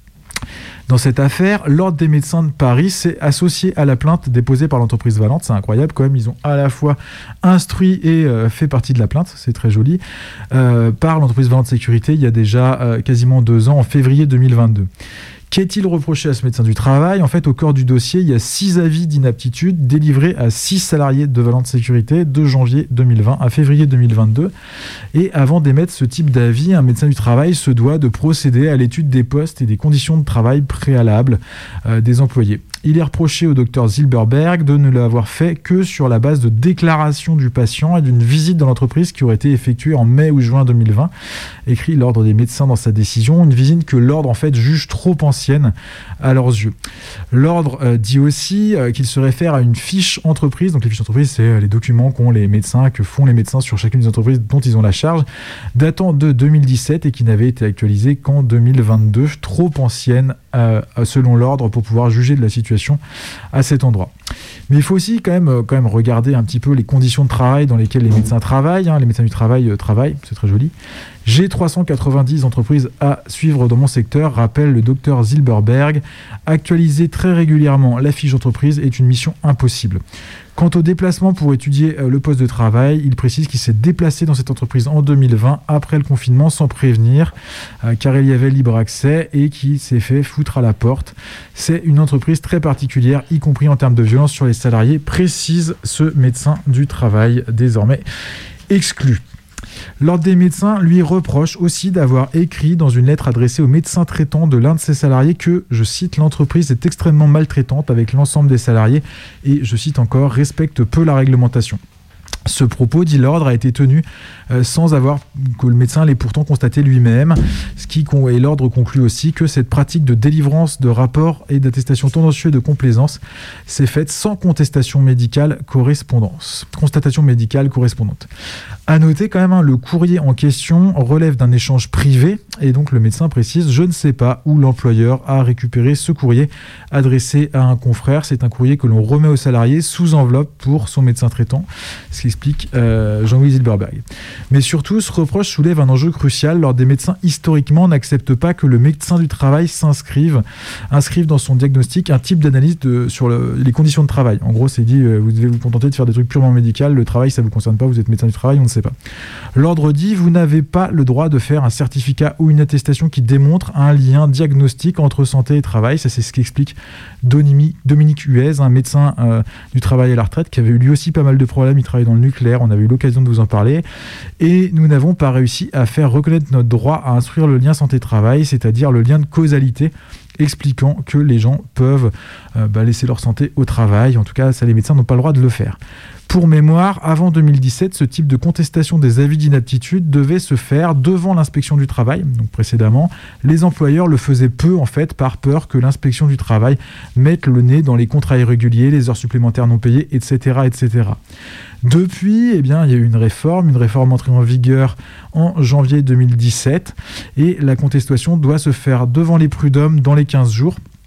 H: Dans cette affaire, l'Ordre des médecins de Paris s'est associé à la plainte déposée par l'entreprise Valente. C'est incroyable quand même, ils ont à la fois instruit et euh, fait partie de la plainte, c'est très joli, euh, par l'entreprise Valente Sécurité il y a déjà euh, quasiment deux ans, en février deux mille vingt-deux. Qu'est-il reproché à ce médecin du travail ? En fait, au cœur du dossier, il y a six avis d'inaptitude délivrés à six salariés de Valente Sécurité de janvier deux mille vingt à février deux mille vingt-deux. Et avant d'émettre ce type d'avis, un médecin du travail se doit de procéder à l'étude des postes et des conditions de travail préalables euh, des employés. Il est reproché au docteur Zilberberg de ne l'avoir fait que sur la base de déclarations du patient et d'une visite dans l'entreprise qui aurait été effectuée en mai ou juin deux mille vingt, écrit l'Ordre des médecins dans sa décision, une visite que l'Ordre en fait juge trop ancienne à leurs yeux. L'Ordre euh, dit aussi euh, qu'il se réfère à une fiche entreprise, donc les fiches entreprises c'est euh, les documents qu'ont les médecins, que font les médecins sur chacune des entreprises dont ils ont la charge, datant de deux mille dix-sept et qui n'avait été actualisée qu'en deux mille vingt-deux, trop ancienne euh, selon l'Ordre pour pouvoir juger de la situation à cet endroit. Mais il faut aussi quand même, quand même regarder un petit peu les conditions de travail dans lesquelles les médecins travaillent. Hein. Les médecins du travail euh, travaillent, c'est très joli. J'ai trois cent quatre-vingt-dix entreprises à suivre dans mon secteur, rappelle le docteur Zilberberg. Actualiser très régulièrement la fiche d'entreprise est une mission impossible. Quant au déplacement pour étudier le poste de travail, il précise qu'il s'est déplacé dans cette entreprise en deux mille vingt après le confinement sans prévenir, euh, car il y avait libre accès et qu'il s'est fait foutre à la porte. C'est une entreprise très particulière, y compris en termes de violence sur les salariés, précise ce médecin du travail désormais exclu. L'Ordre des médecins lui reproche aussi d'avoir écrit dans une lettre adressée au médecin traitant de l'un de ses salariés que, je cite, l'entreprise est extrêmement maltraitante avec l'ensemble des salariés et, je cite encore, respecte peu la réglementation. Ce propos, dit l'Ordre, a été tenu euh, sans avoir que le médecin l'ait pourtant constaté lui-même. Ce qui, et l'Ordre conclut aussi que cette pratique de délivrance de rapports et d'attestations tendancieux de complaisance s'est faite sans contestation médicale correspondance. Constatation médicale correspondante. À noter quand même, hein, le courrier en question relève d'un échange privé et donc le médecin précise « Je ne sais pas où l'employeur a récupéré ce courrier adressé à un confrère. C'est un courrier que l'on remet au salarié sous enveloppe pour son médecin traitant. » Ce qui explique euh, Jean-Louis Zilberberg. Mais surtout, ce reproche soulève un enjeu crucial. L'Ordre des médecins, historiquement, n'accepte pas que le médecin du travail s'inscrive inscrive dans son diagnostic un type d'analyse de, sur le, les conditions de travail. En gros, c'est dit, euh, vous devez vous contenter de faire des trucs purement médicaux. Le travail, ça ne vous concerne pas. Vous êtes médecin du travail, on ne sait pas. L'Ordre dit, vous n'avez pas le droit de faire un certificat ou une attestation qui démontre un lien diagnostique entre santé et travail. Ça, c'est ce qu'explique Dominique Huez, un médecin euh, du travail à la retraite, qui avait eu lui aussi pas mal de problèmes. Il travaille dans le nucléaire, on avait eu l'occasion de vous en parler. Et nous n'avons pas réussi à faire reconnaître notre droit à instruire le lien santé-travail, c'est-à-dire le lien de causalité, expliquant que les gens peuvent euh, bah, laisser leur santé au travail. En tout cas, ça, les médecins n'ont pas le droit de le faire. Pour mémoire, avant deux mille dix-sept, ce type de contestation des avis d'inaptitude devait se faire devant l'inspection du travail. Donc précédemment, les employeurs le faisaient peu en fait par peur que l'inspection du travail mette le nez dans les contrats irréguliers, les heures supplémentaires non payées, et cetera, et cetera. Depuis, eh bien, il y a eu une réforme, une réforme entrée en vigueur en janvier deux mille dix-sept, et la contestation doit se faire devant les prud'hommes dans les quinze jours.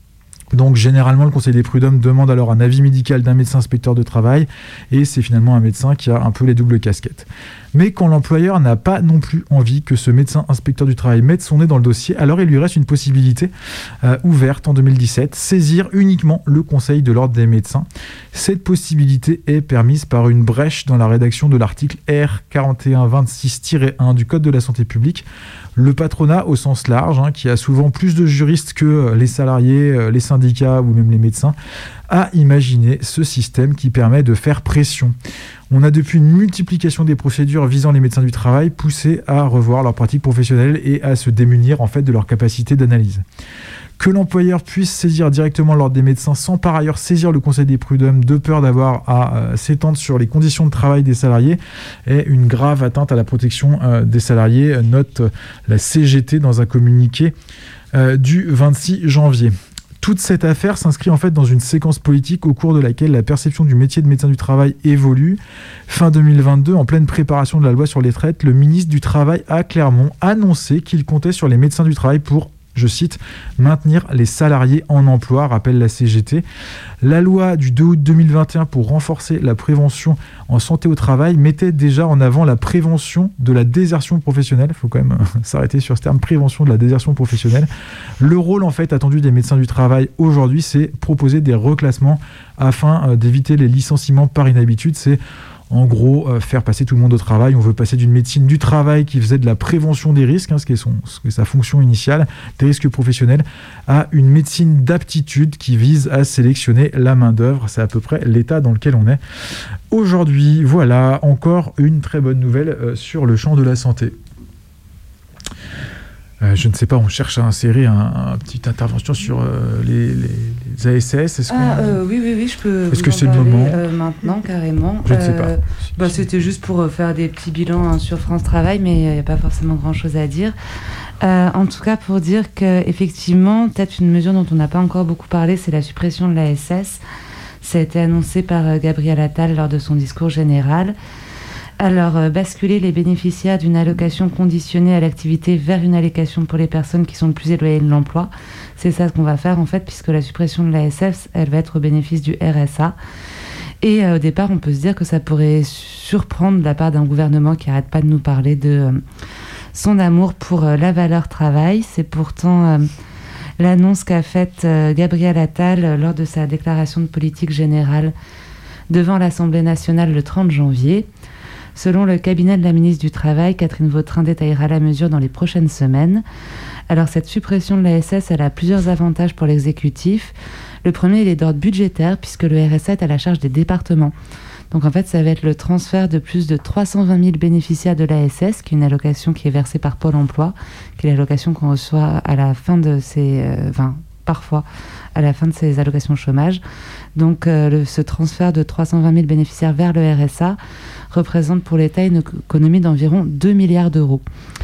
H: Donc généralement le conseil des prud'hommes demande alors un avis médical d'un médecin inspecteur de travail et c'est finalement un médecin qui a un peu les doubles casquettes. Mais quand l'employeur n'a pas non plus envie que ce médecin inspecteur du travail mette son nez dans le dossier, alors il lui reste une possibilité euh, ouverte en deux mille dix-sept, saisir uniquement le conseil de l'ordre des médecins. Cette possibilité est permise par une brèche dans la rédaction de l'article R quarante et un vingt-six tiret un du Code de la santé publique. Le patronat au sens large, hein, qui a souvent plus de juristes que les salariés, les syndicats ou même les médecins, a imaginé ce système qui permet de faire pression. On a depuis une multiplication des procédures visant les médecins du travail poussés à revoir leur pratique professionnelle et à se démunir en fait de leur capacité d'analyse. Que l'employeur puisse saisir directement l'ordre des médecins sans par ailleurs saisir le conseil des prud'hommes de peur d'avoir à euh, s'étendre sur les conditions de travail des salariés est une grave atteinte à la protection euh, des salariés, note euh, la C G T dans un communiqué euh, du vingt-six janvier. Toute cette affaire s'inscrit en fait dans une séquence politique au cours de laquelle la perception du métier de médecin du travail évolue. Fin deux mille vingt-deux, en pleine préparation de la loi sur les retraites, le ministre du Travail a clairement annoncé qu'il comptait sur les médecins du travail pour, je cite, maintenir les salariés en emploi, rappelle la C G T. La loi du deux août deux mille vingt et un pour renforcer la prévention en santé au travail mettait déjà en avant la prévention de la désertion professionnelle. Il faut quand même s'arrêter sur ce terme, prévention de la désertion professionnelle. Le rôle en fait attendu des médecins du travail aujourd'hui, c'est proposer des reclassements afin d'éviter les licenciements par inhabitude. C'est en gros, euh, faire passer tout le monde au travail. On veut passer d'une médecine du travail qui faisait de la prévention des risques, hein, ce qui est, son, ce qui est sa fonction initiale, des risques professionnels, à une médecine d'aptitude qui vise à sélectionner la main-d'œuvre. C'est à peu près l'état dans lequel on est aujourd'hui. Voilà, encore une très bonne nouvelle euh, sur le champ de la santé. Euh, je ne sais pas, on cherche à insérer un, un petite intervention sur euh, les, les, les A S S. Est-ce
C: ah, euh, oui, oui, oui, je peux.
H: Est-ce que c'est le moment
C: euh, maintenant, carrément.
H: Je ne sais pas.
C: Euh, bah, c'était juste pour faire des petits bilans hein, sur France Travail, mais il n'y a pas forcément grand-chose à dire. Euh, en tout cas, pour dire qu'effectivement, peut-être une mesure dont on n'a pas encore beaucoup parlé, c'est la suppression de l'A S S. Ça a été annoncé par Gabriel Attal lors de son discours général. Alors, euh, basculer les bénéficiaires d'une allocation conditionnée à l'activité vers une allocation pour les personnes qui sont le plus éloignées de l'emploi. C'est ça ce qu'on va faire en fait, puisque la suppression de l'A S S, elle va être au bénéfice du R S A. Et euh, au départ, on peut se dire que ça pourrait surprendre de la part d'un gouvernement qui n'arrête pas de nous parler de euh, son amour pour euh, la valeur travail. C'est pourtant euh, l'annonce qu'a faite euh, Gabriel Attal euh, lors de sa déclaration de politique générale devant l'Assemblée nationale le trente janvier. Selon le cabinet de la ministre du Travail, Catherine Vautrin détaillera la mesure dans les prochaines semaines. Alors cette suppression de l'A S S, elle a plusieurs avantages pour l'exécutif. Le premier, il est d'ordre budgétaire, puisque le R S A est à la charge des départements. Donc en fait, ça va être le transfert de plus de trois cent vingt mille bénéficiaires de l'A S S, qui est une allocation qui est versée par Pôle emploi, qui est l'allocation qu'on reçoit à la fin de ces... Euh, enfin, parfois à la fin de ces allocations chômage. Donc euh, le, ce transfert de trois cent vingt mille bénéficiaires vers le R S A représente pour l'État une économie d'environ deux milliards d'euros.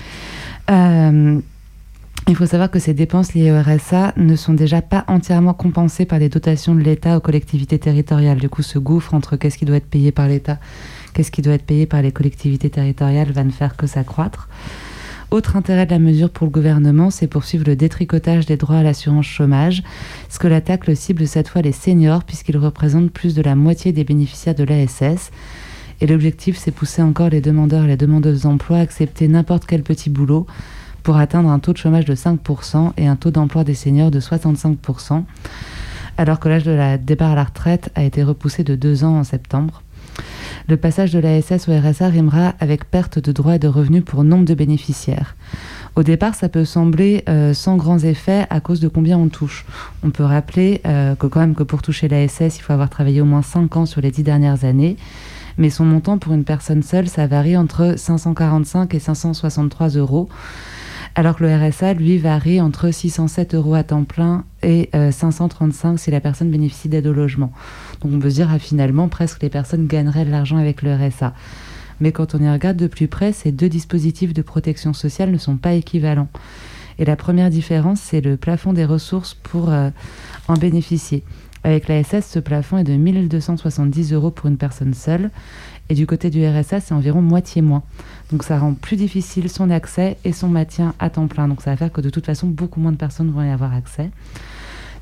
C: Euh, il faut savoir que ces dépenses liées au R S A ne sont déjà pas entièrement compensées par les dotations de l'État aux collectivités territoriales. Du coup, ce gouffre entre qu'est-ce qui doit être payé par l'État, qu'est-ce qui doit être payé par les collectivités territoriales va ne faire que s'accroître. Autre intérêt de la mesure pour le gouvernement, c'est poursuivre le détricotage des droits à l'assurance chômage. Ce que l'attaque le cible cette fois les seniors, puisqu'ils représentent plus de la moitié des bénéficiaires de l'A S S. Et l'objectif, c'est pousser encore les demandeurs et les demandeuses d'emploi à accepter n'importe quel petit boulot pour atteindre un taux de chômage de cinq pour cent et un taux d'emploi des seniors de soixante-cinq pour cent, alors que l'âge de la départ à la retraite a été repoussé de deux ans en septembre. Le passage de l'A S S au R S A rimera avec perte de droits et de revenus pour nombre de bénéficiaires. Au départ, ça peut sembler euh, sans grands effets à cause de combien on touche. On peut rappeler euh, que quand même que pour toucher l'A S S, il faut avoir travaillé au moins cinq ans sur les dix dernières années. Mais son montant pour une personne seule, ça varie entre cinq cent quarante-cinq et cinq cent soixante-trois euros. Alors que le R S A, lui, varie entre six cent sept euros à temps plein et euh, cinq cent trente-cinq si la personne bénéficie d'aide au logement. Donc on peut se dire, ah, finalement, presque les personnes gagneraient de l'argent avec le R S A. Mais quand on y regarde de plus près, ces deux dispositifs de protection sociale ne sont pas équivalents. Et la première différence, c'est le plafond des ressources pour euh, en bénéficier. Avec l'A S S, ce plafond est de mille deux cent soixante-dix euros pour une personne seule. Et du côté du R S A, c'est environ moitié moins. Donc ça rend plus difficile son accès et son maintien à temps plein. Donc ça va faire que de toute façon, beaucoup moins de personnes vont y avoir accès.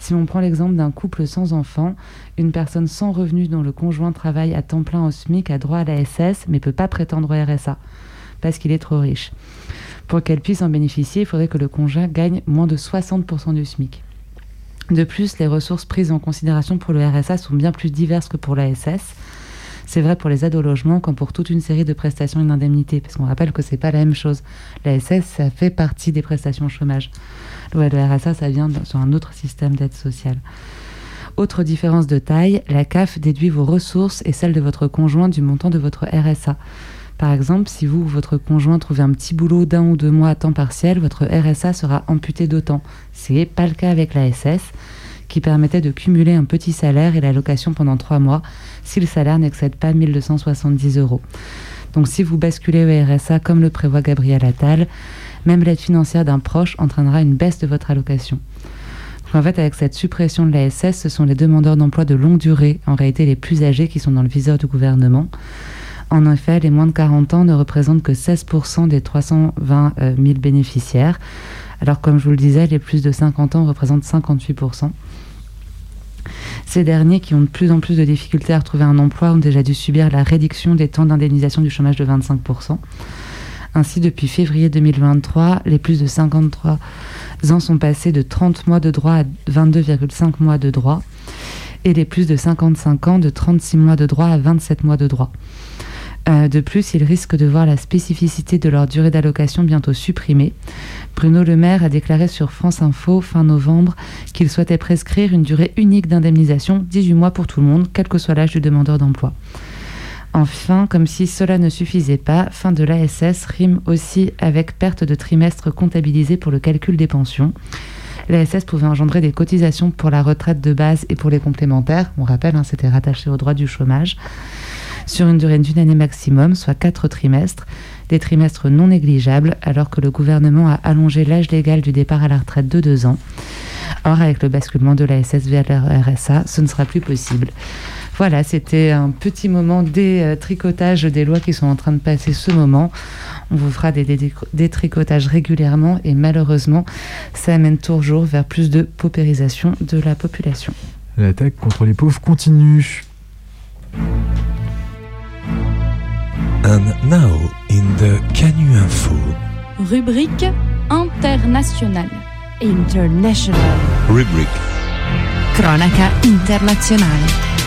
C: Si on prend l'exemple d'un couple sans enfant, une personne sans revenu dont le conjoint travaille à temps plein au SMIC a droit à l'A S S mais ne peut pas prétendre au R S A parce qu'il est trop riche. Pour qu'elle puisse en bénéficier, il faudrait que le conjoint gagne moins de soixante pour cent du SMIC. De plus, les ressources prises en considération pour le R S A sont bien plus diverses que pour l'A S S. C'est vrai pour les aides au logement comme pour toute une série de prestations et d'indemnités, parce qu'on rappelle que c'est pas la même chose. L'A S S, ça fait partie des prestations chômage. Le R S A, ça vient sur un autre système d'aide sociale. Autre différence de taille, la C A F déduit vos ressources et celles de votre conjoint du montant de votre R S A. Par exemple, si vous ou votre conjoint trouvez un petit boulot d'un ou deux mois à temps partiel, votre R S A sera amputé d'autant. C'est pas le cas avec l'A S S, qui permettait de cumuler un petit salaire et l'allocation pendant trois mois, si le salaire n'excède pas mille deux cent soixante-dix euros. Donc si vous basculez au R S A comme le prévoit Gabriel Attal, même l'aide financière d'un proche entraînera une baisse de votre allocation. Donc en fait, avec cette suppression de l'A S S, ce sont les demandeurs d'emploi de longue durée, en réalité les plus âgés, qui sont dans le viseur du gouvernement. En effet, les moins de quarante ans ne représentent que seize pour cent des trois cent vingt mille bénéficiaires, alors comme je vous le disais, les plus de cinquante ans représentent cinquante-huit pour cent. Ces derniers, qui ont de plus en plus de difficultés à retrouver un emploi, ont déjà dû subir la réduction des temps d'indemnisation du chômage de vingt-cinq pour cent. Ainsi, depuis février deux mille vingt-trois, les plus de cinquante-trois ans sont passés de trente mois de droit à vingt-deux virgule cinq mois de droit, et les plus de cinquante-cinq ans de trente-six mois de droit à vingt-sept mois de droit. Euh, de plus, ils risquent de voir la spécificité de leur durée d'allocation bientôt supprimée. Bruno Le Maire a déclaré sur France Info fin novembre qu'il souhaitait prescrire une durée unique d'indemnisation, dix-huit mois pour tout le monde, quel que soit l'âge du demandeur d'emploi. Enfin, comme si cela ne suffisait pas, fin de l'A S S rime aussi avec perte de trimestres comptabilisés pour le calcul des pensions. L'A S S pouvait engendrer des cotisations pour la retraite de base et pour les complémentaires. On rappelle, hein, c'était rattaché au droit du chômage, sur une durée d'une année maximum, soit quatre trimestres, des trimestres non négligeables, alors que le gouvernement a allongé l'âge légal du départ à la retraite de deux ans. Or, avec le basculement de l'A S S vers le R S A, ce ne sera plus possible. Voilà, c'était un petit moment des euh, tricotages des lois qui sont en train de passer ce moment. On vous fera des, des, des tricotages régulièrement et malheureusement, ça amène toujours vers plus de paupérisation de la population.
H: L'attaque contre les pauvres continue.
F: And now in the Canu Info.
E: Rubrique internationale.
N: International.
F: Rubrique.
N: Cronaca internazionale.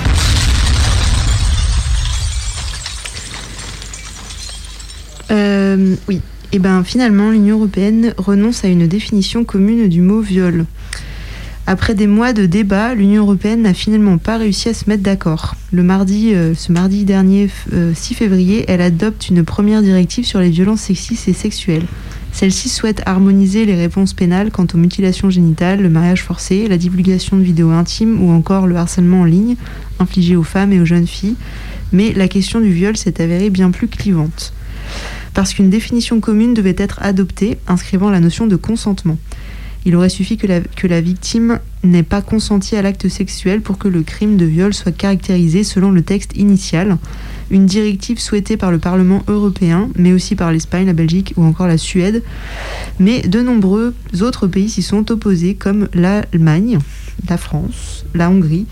G: Euh, oui. Et ben finalement, l'Union européenne renonce à une définition commune du mot viol. Après des mois de débats, l'Union européenne n'a finalement pas réussi à se mettre d'accord. Le mardi, euh, ce mardi dernier, euh, six février, elle adopte une première directive sur les violences sexistes et sexuelles. Celle-ci souhaite harmoniser les réponses pénales quant aux mutilations génitales, le mariage forcé, la divulgation de vidéos intimes ou encore le harcèlement en ligne infligé aux femmes et aux jeunes filles. Mais la question du viol s'est avérée bien plus clivante. Parce qu'une définition commune devait être adoptée, inscrivant la notion de consentement. Il aurait suffi que la, que la victime n'ait pas consenti à l'acte sexuel pour que le crime de viol soit caractérisé selon le texte initial. Une directive souhaitée par le Parlement européen, mais aussi par l'Espagne, la Belgique ou encore la Suède. Mais de nombreux autres pays s'y sont opposés, comme l'Allemagne, la France, la Hongrie,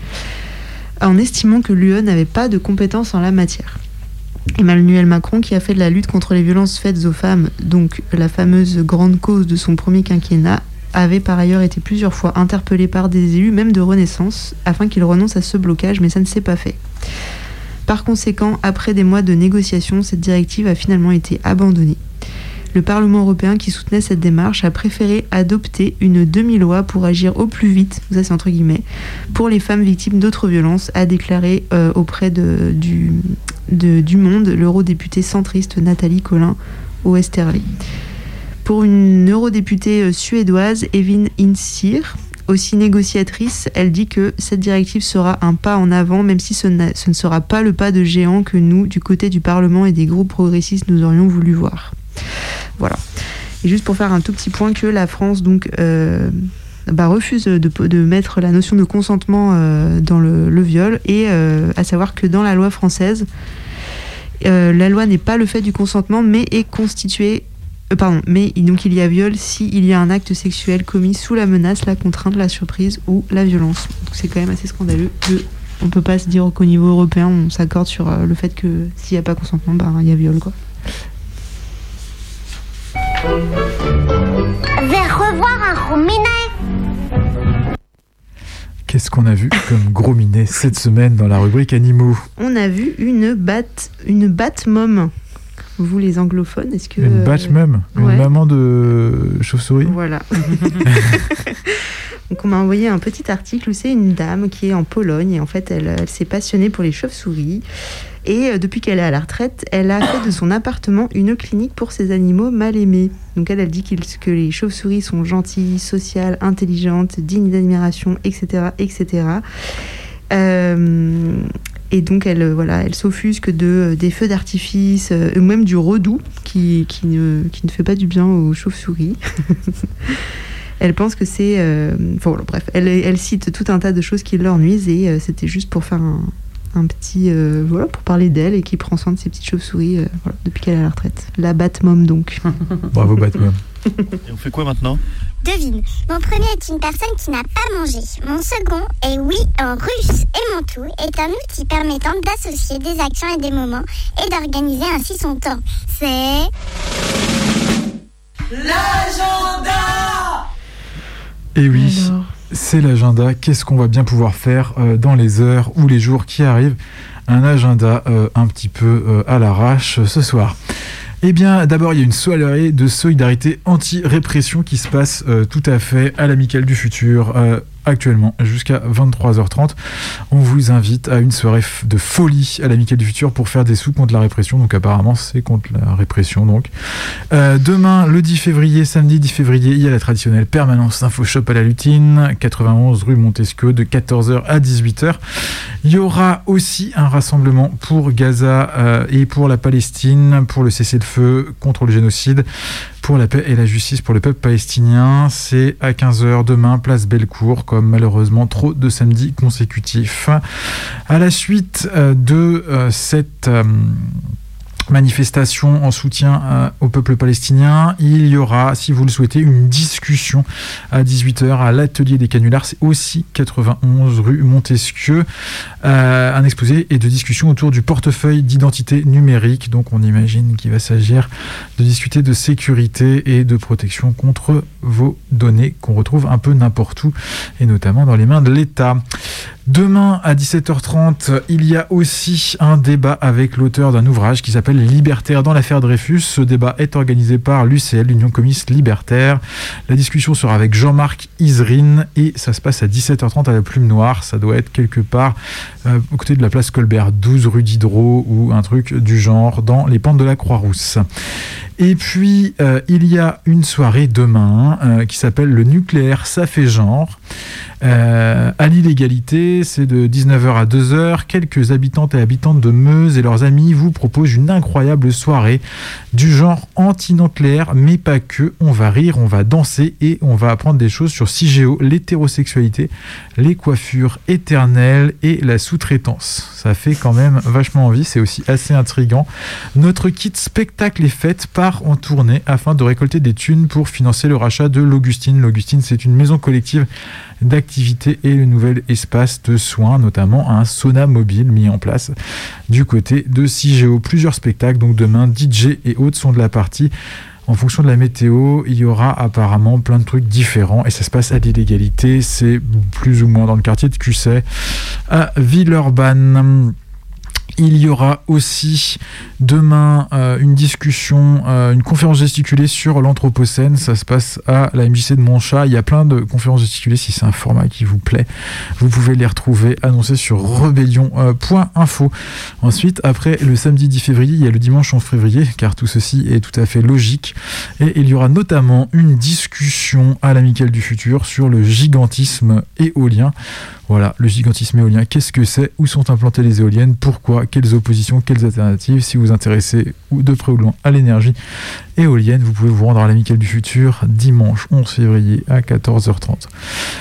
G: en estimant que l'U E n'avait pas de compétences en la matière. Emmanuel Macron, qui a fait de la lutte contre les violences faites aux femmes, donc la fameuse grande cause de son premier quinquennat, avait par ailleurs été plusieurs fois interpellé par des élus, même de Renaissance, afin qu'il renonce à ce blocage, mais ça ne s'est pas fait. Par conséquent, après des mois de négociations, cette directive a finalement été abandonnée. Le Parlement européen, qui soutenait cette démarche, a préféré adopter une demi-loi pour agir au plus vite, ça c'est entre guillemets, pour les femmes victimes d'autres violences, a déclaré euh, auprès de, du, de, du Monde l'eurodéputée centriste Nathalie Collin-Oesterley. Pour une eurodéputée suédoise, Evin Insir, aussi négociatrice, elle dit que cette directive sera un pas en avant, même si ce, ce ne sera pas le pas de géant que nous, du côté du Parlement et des groupes progressistes, nous aurions voulu voir. Voilà. Et juste pour faire un tout petit point, que la France donc euh, bah, refuse de, de mettre la notion de consentement euh, dans le, le viol, et euh, à savoir que dans la loi française, euh, la loi n'est pas le fait du consentement, mais est constituée Euh, pardon, mais donc il y a viol si il y a un acte sexuel commis sous la menace, la contrainte, la surprise ou la violence. Donc c'est quand même assez scandaleux. De, on peut pas se dire qu'au niveau européen, on s'accorde sur euh, le fait que s'il n'y a pas consentement, bah il y a viol, quoi.
I: Vers revoir un gros minet.
H: Qu'est-ce qu'on a vu comme gros minet cette semaine dans la rubrique animaux?
G: On a vu une bat, une bat-mom. Vous les anglophones, est-ce que...
H: Une bat-mom,
G: euh...
H: une
G: ouais.
H: maman de chauve-souris.
G: Voilà. Donc on m'a envoyé un petit article où c'est une dame qui est en Pologne et en fait elle, elle s'est passionnée pour les chauves-souris et euh, depuis qu'elle est à la retraite, elle a fait de son appartement une clinique pour ses animaux mal aimés. Donc elle, elle dit qu'il, que les chauves-souris sont gentilles, sociales, intelligentes, dignes d'admiration, et cetera, et cetera. Euh, et donc elle, voilà, elle s'offusque de, des feux d'artifice, euh, même du redoux qui, qui, ne, qui ne fait pas du bien aux chauves-souris. Elle pense que c'est... Euh, enfin, voilà, bref, elle, elle cite tout un tas de choses qui leur nuisent et euh, c'était juste pour faire un, un petit... Euh, voilà, pour parler d'elle et qui prend soin de ses petites chauves-souris euh, voilà, depuis qu'elle est à la retraite. La Batmom, donc.
H: Bravo, Batmom.
S: Et on fait quoi maintenant?
I: Devine, mon premier est une personne qui n'a pas mangé. Mon second est oui en russe. Et mon tout est un outil permettant d'associer des actions et des moments et d'organiser ainsi son temps. C'est...
P: l'agenda.
H: Et oui, alors, c'est l'agenda. Qu'est-ce qu'on va bien pouvoir faire euh, dans les heures ou les jours qui arrivent? Un agenda euh, un petit peu euh, à l'arrache euh, ce soir. Eh bien, d'abord, il y a une soirée de solidarité anti-répression qui se passe euh, tout à fait à l'Amicale du Futur, euh, actuellement, jusqu'à vingt-trois heures trente. On vous invite à une soirée f- de folie à l'Amicale du Futur pour faire des sous contre la répression. Donc, apparemment, c'est contre la répression. Donc, euh, demain, le dix février, samedi dix février, il y a la traditionnelle permanence Info Shop à la Lutine, quatre-vingt-onze rue Montesquieu, de quatorze heures à dix-huit heures. Il y aura aussi un rassemblement pour Gaza euh, et pour la Palestine, pour le cessez-le-feu, contre le génocide, pour la paix et la justice pour le peuple palestinien. C'est à quinze heures demain, place Bellecour, comme malheureusement trop de samedis consécutifs. À la suite euh, de euh, cette... Euh, manifestation en soutien euh, au peuple palestinien, il y aura, si vous le souhaitez, une discussion à dix-huit heures à l'atelier des canulars, c'est aussi quatre-vingt-onze rue Montesquieu, euh, un exposé et de discussion autour du portefeuille d'identité numérique. Donc on imagine qu'il va s'agir de discuter de sécurité et de protection contre vos données qu'on retrouve un peu n'importe où et notamment dans les mains de l'État. Demain à dix-sept heures trente, il y a aussi un débat avec l'auteur d'un ouvrage qui s'appelle Libertaire dans l'affaire Dreyfus. Ce débat est organisé par l'U C L, l'Union communiste libertaire. La discussion sera avec Jean-Marc Isrine et ça se passe à dix-sept heures trente à la Plume Noire. Ça doit être quelque part euh, aux côtés de la place Colbert, douze rue Diderot ou un truc du genre dans les pentes de la Croix-Rousse. Et puis, euh, il y a une soirée demain euh, qui s'appelle Le nucléaire, ça fait genre. Euh, à l'illégalité, c'est de dix-neuf heures à deux heures. Quelques habitantes et habitantes de Meuse et leurs amis vous proposent une incroyable soirée du genre anti-nucléaire, mais pas que. On va rire, on va danser et on va apprendre des choses sur CIGEO, l'hétérosexualité, les coiffures éternelles et la sous-traitance. Ça fait quand même vachement envie, c'est aussi assez intriguant. Notre kit spectacle est fait part en tournée afin de récolter des thunes pour financer le rachat de l'Augustine. L'Augustine, c'est une maison collective d'activités et le nouvel espace de soins, notamment un sauna mobile mis en place du côté de CIGEO. Plusieurs spectacles, donc demain, D J et autres sont de la partie. En fonction de la météo, il y aura apparemment plein de trucs différents et ça se passe à l'illégalité. C'est plus ou moins dans le quartier de Cusset, à Villeurbanne. Il y aura aussi demain euh, une discussion, euh, une conférence gesticulée sur l'Anthropocène. Ça se passe à la M J C de Montchat. Il y a plein de conférences gesticulées. Si c'est un format qui vous plaît, vous pouvez les retrouver annoncées sur rebellion point info. Ensuite, après le samedi dix février, il y a le dimanche onze février, car tout ceci est tout à fait logique. Et il y aura notamment une discussion à l'Amicale du Futur sur le gigantisme éolien. Voilà, le gigantisme éolien, qu'est-ce que c'est? Où sont implantées les éoliennes? Pourquoi? Quelles oppositions? Quelles alternatives? Si vous vous intéressez de près ou de loin à l'énergie éolienne, vous pouvez vous rendre à l'Amicale du Futur dimanche onze février à quatorze heures trente.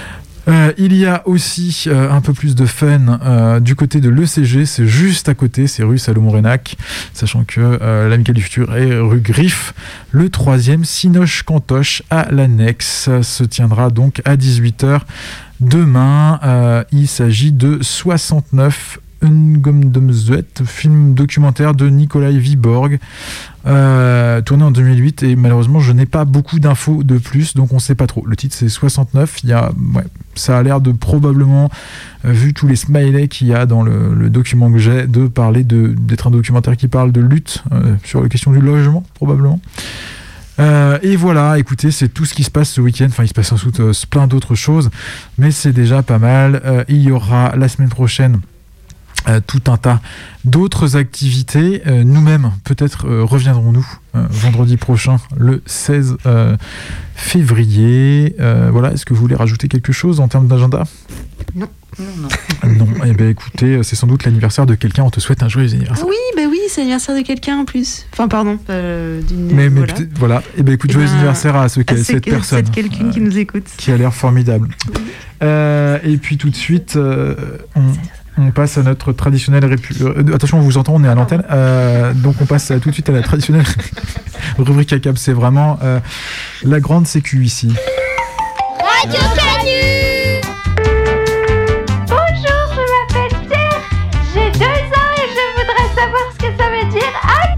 H: Euh, il y a aussi euh, un peu plus de fun euh, du côté de l'E C G, c'est juste à côté, c'est rue Salomon-Renac, sachant que euh, l'Amicale du Futur est rue Griffe. Le troisième, Cinoche-Cantoche à l'Annexe, se tiendra donc à dix-huit heures demain. Euh, il s'agit de soixante-neuf Ungomdomswet, film documentaire de Nikolai Viborg, euh, tourné en deux mille huit, et malheureusement je n'ai pas beaucoup d'infos de plus, donc on ne sait pas trop. Le titre c'est soixante-neuf, il y a, ouais, ça a l'air de probablement, euh, vu tous les smileys qu'il y a dans le, le document que j'ai, de parler de, d'être un documentaire qui parle de lutte euh, sur la question du logement, probablement. Euh, et voilà, écoutez, c'est tout ce qui se passe ce week-end. Enfin, il se passe sans doute euh, plein d'autres choses, mais c'est déjà pas mal. Euh, il y aura la semaine prochaine Euh, tout un tas d'autres activités. Euh, nous-mêmes, peut-être euh, reviendrons-nous euh, vendredi prochain, le seize euh, février. Euh, voilà, est-ce que vous voulez rajouter quelque chose en termes d'agenda ?
G: Non. Non, non.
H: Non, eh bien écoutez, c'est sans doute l'anniversaire de quelqu'un, on te souhaite un joyeux anniversaire.
G: Ah oui, bah oui, c'est l'anniversaire de quelqu'un en plus. Enfin, pardon, euh, d'une...
H: Mais, mais
G: voilà.
H: voilà, et eh bien écoute,
G: Et
H: joyeux
G: ben,
H: anniversaire à, ce,
G: à
H: cette
G: ce,
H: personne.
G: Cette quelqu'un euh, qui nous écoute.
H: Qui a l'air formidable. Oui. Euh, et puis tout de suite, euh, on... On passe à notre traditionnel répu... Euh, attention, on vous entend, on est à l'antenne. Euh, donc on passe à, tout de suite à la traditionnelle rubrique à câble. C'est vraiment euh, la grande sécu ici.
P: Radio Canu.
A: Bonjour, je m'appelle Pierre. J'ai deux ans et je voudrais savoir ce que ça veut dire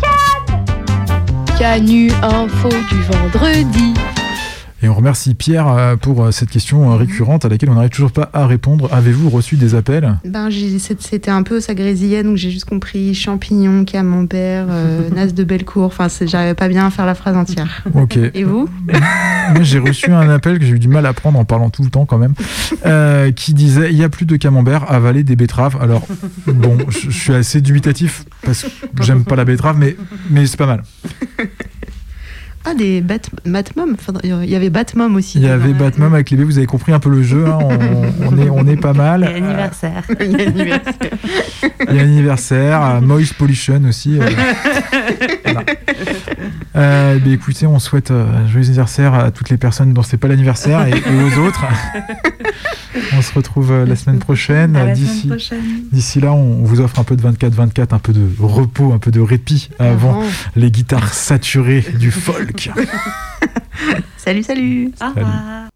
A: à Cannes.
E: Canu info du vendredi.
H: Et on remercie Pierre pour cette question récurrente à laquelle on n'arrive toujours pas à répondre. Avez-vous reçu des appels ?
G: Ben, j'ai, c'était un peu, ça grésillait, donc j'ai juste compris champignons, camembert, euh, nas de Bellecour. Enfin, c'est, j'arrivais pas bien à faire la phrase entière.
H: Ok.
G: Et vous ?
H: Moi, j'ai reçu un appel que j'ai eu du mal à prendre en parlant tout le temps quand même, euh, qui disait « Il n'y a plus de camembert, avaler des betteraves ». Alors, bon, je suis assez dubitatif parce que j'aime pas la betterave, mais, mais c'est pas mal.
G: Ah, des Bat- Batmom, il y avait Batmom aussi.
H: Il y avait Batmom avec les B, vous avez compris un peu le jeu, hein, on, on, est, on est pas mal.
C: Il y a anniversaire.
G: Il y a anniversaire.
H: Il y a anniversaire, Moist Pollution aussi. Euh, voilà. euh, bah, écoutez, on souhaite euh, joyeux anniversaire à toutes les personnes dont c'est pas l'anniversaire et, et aux autres. On se retrouve euh, la semaine prochaine.
C: À la
H: d'ici,
C: semaine prochaine.
H: D'ici là, on vous offre un peu de vingt-quatre vingt-quatre, un peu de repos, un peu de répit avant oh. les guitares saturées du folk.
G: Salut, salut.
C: Au revoir.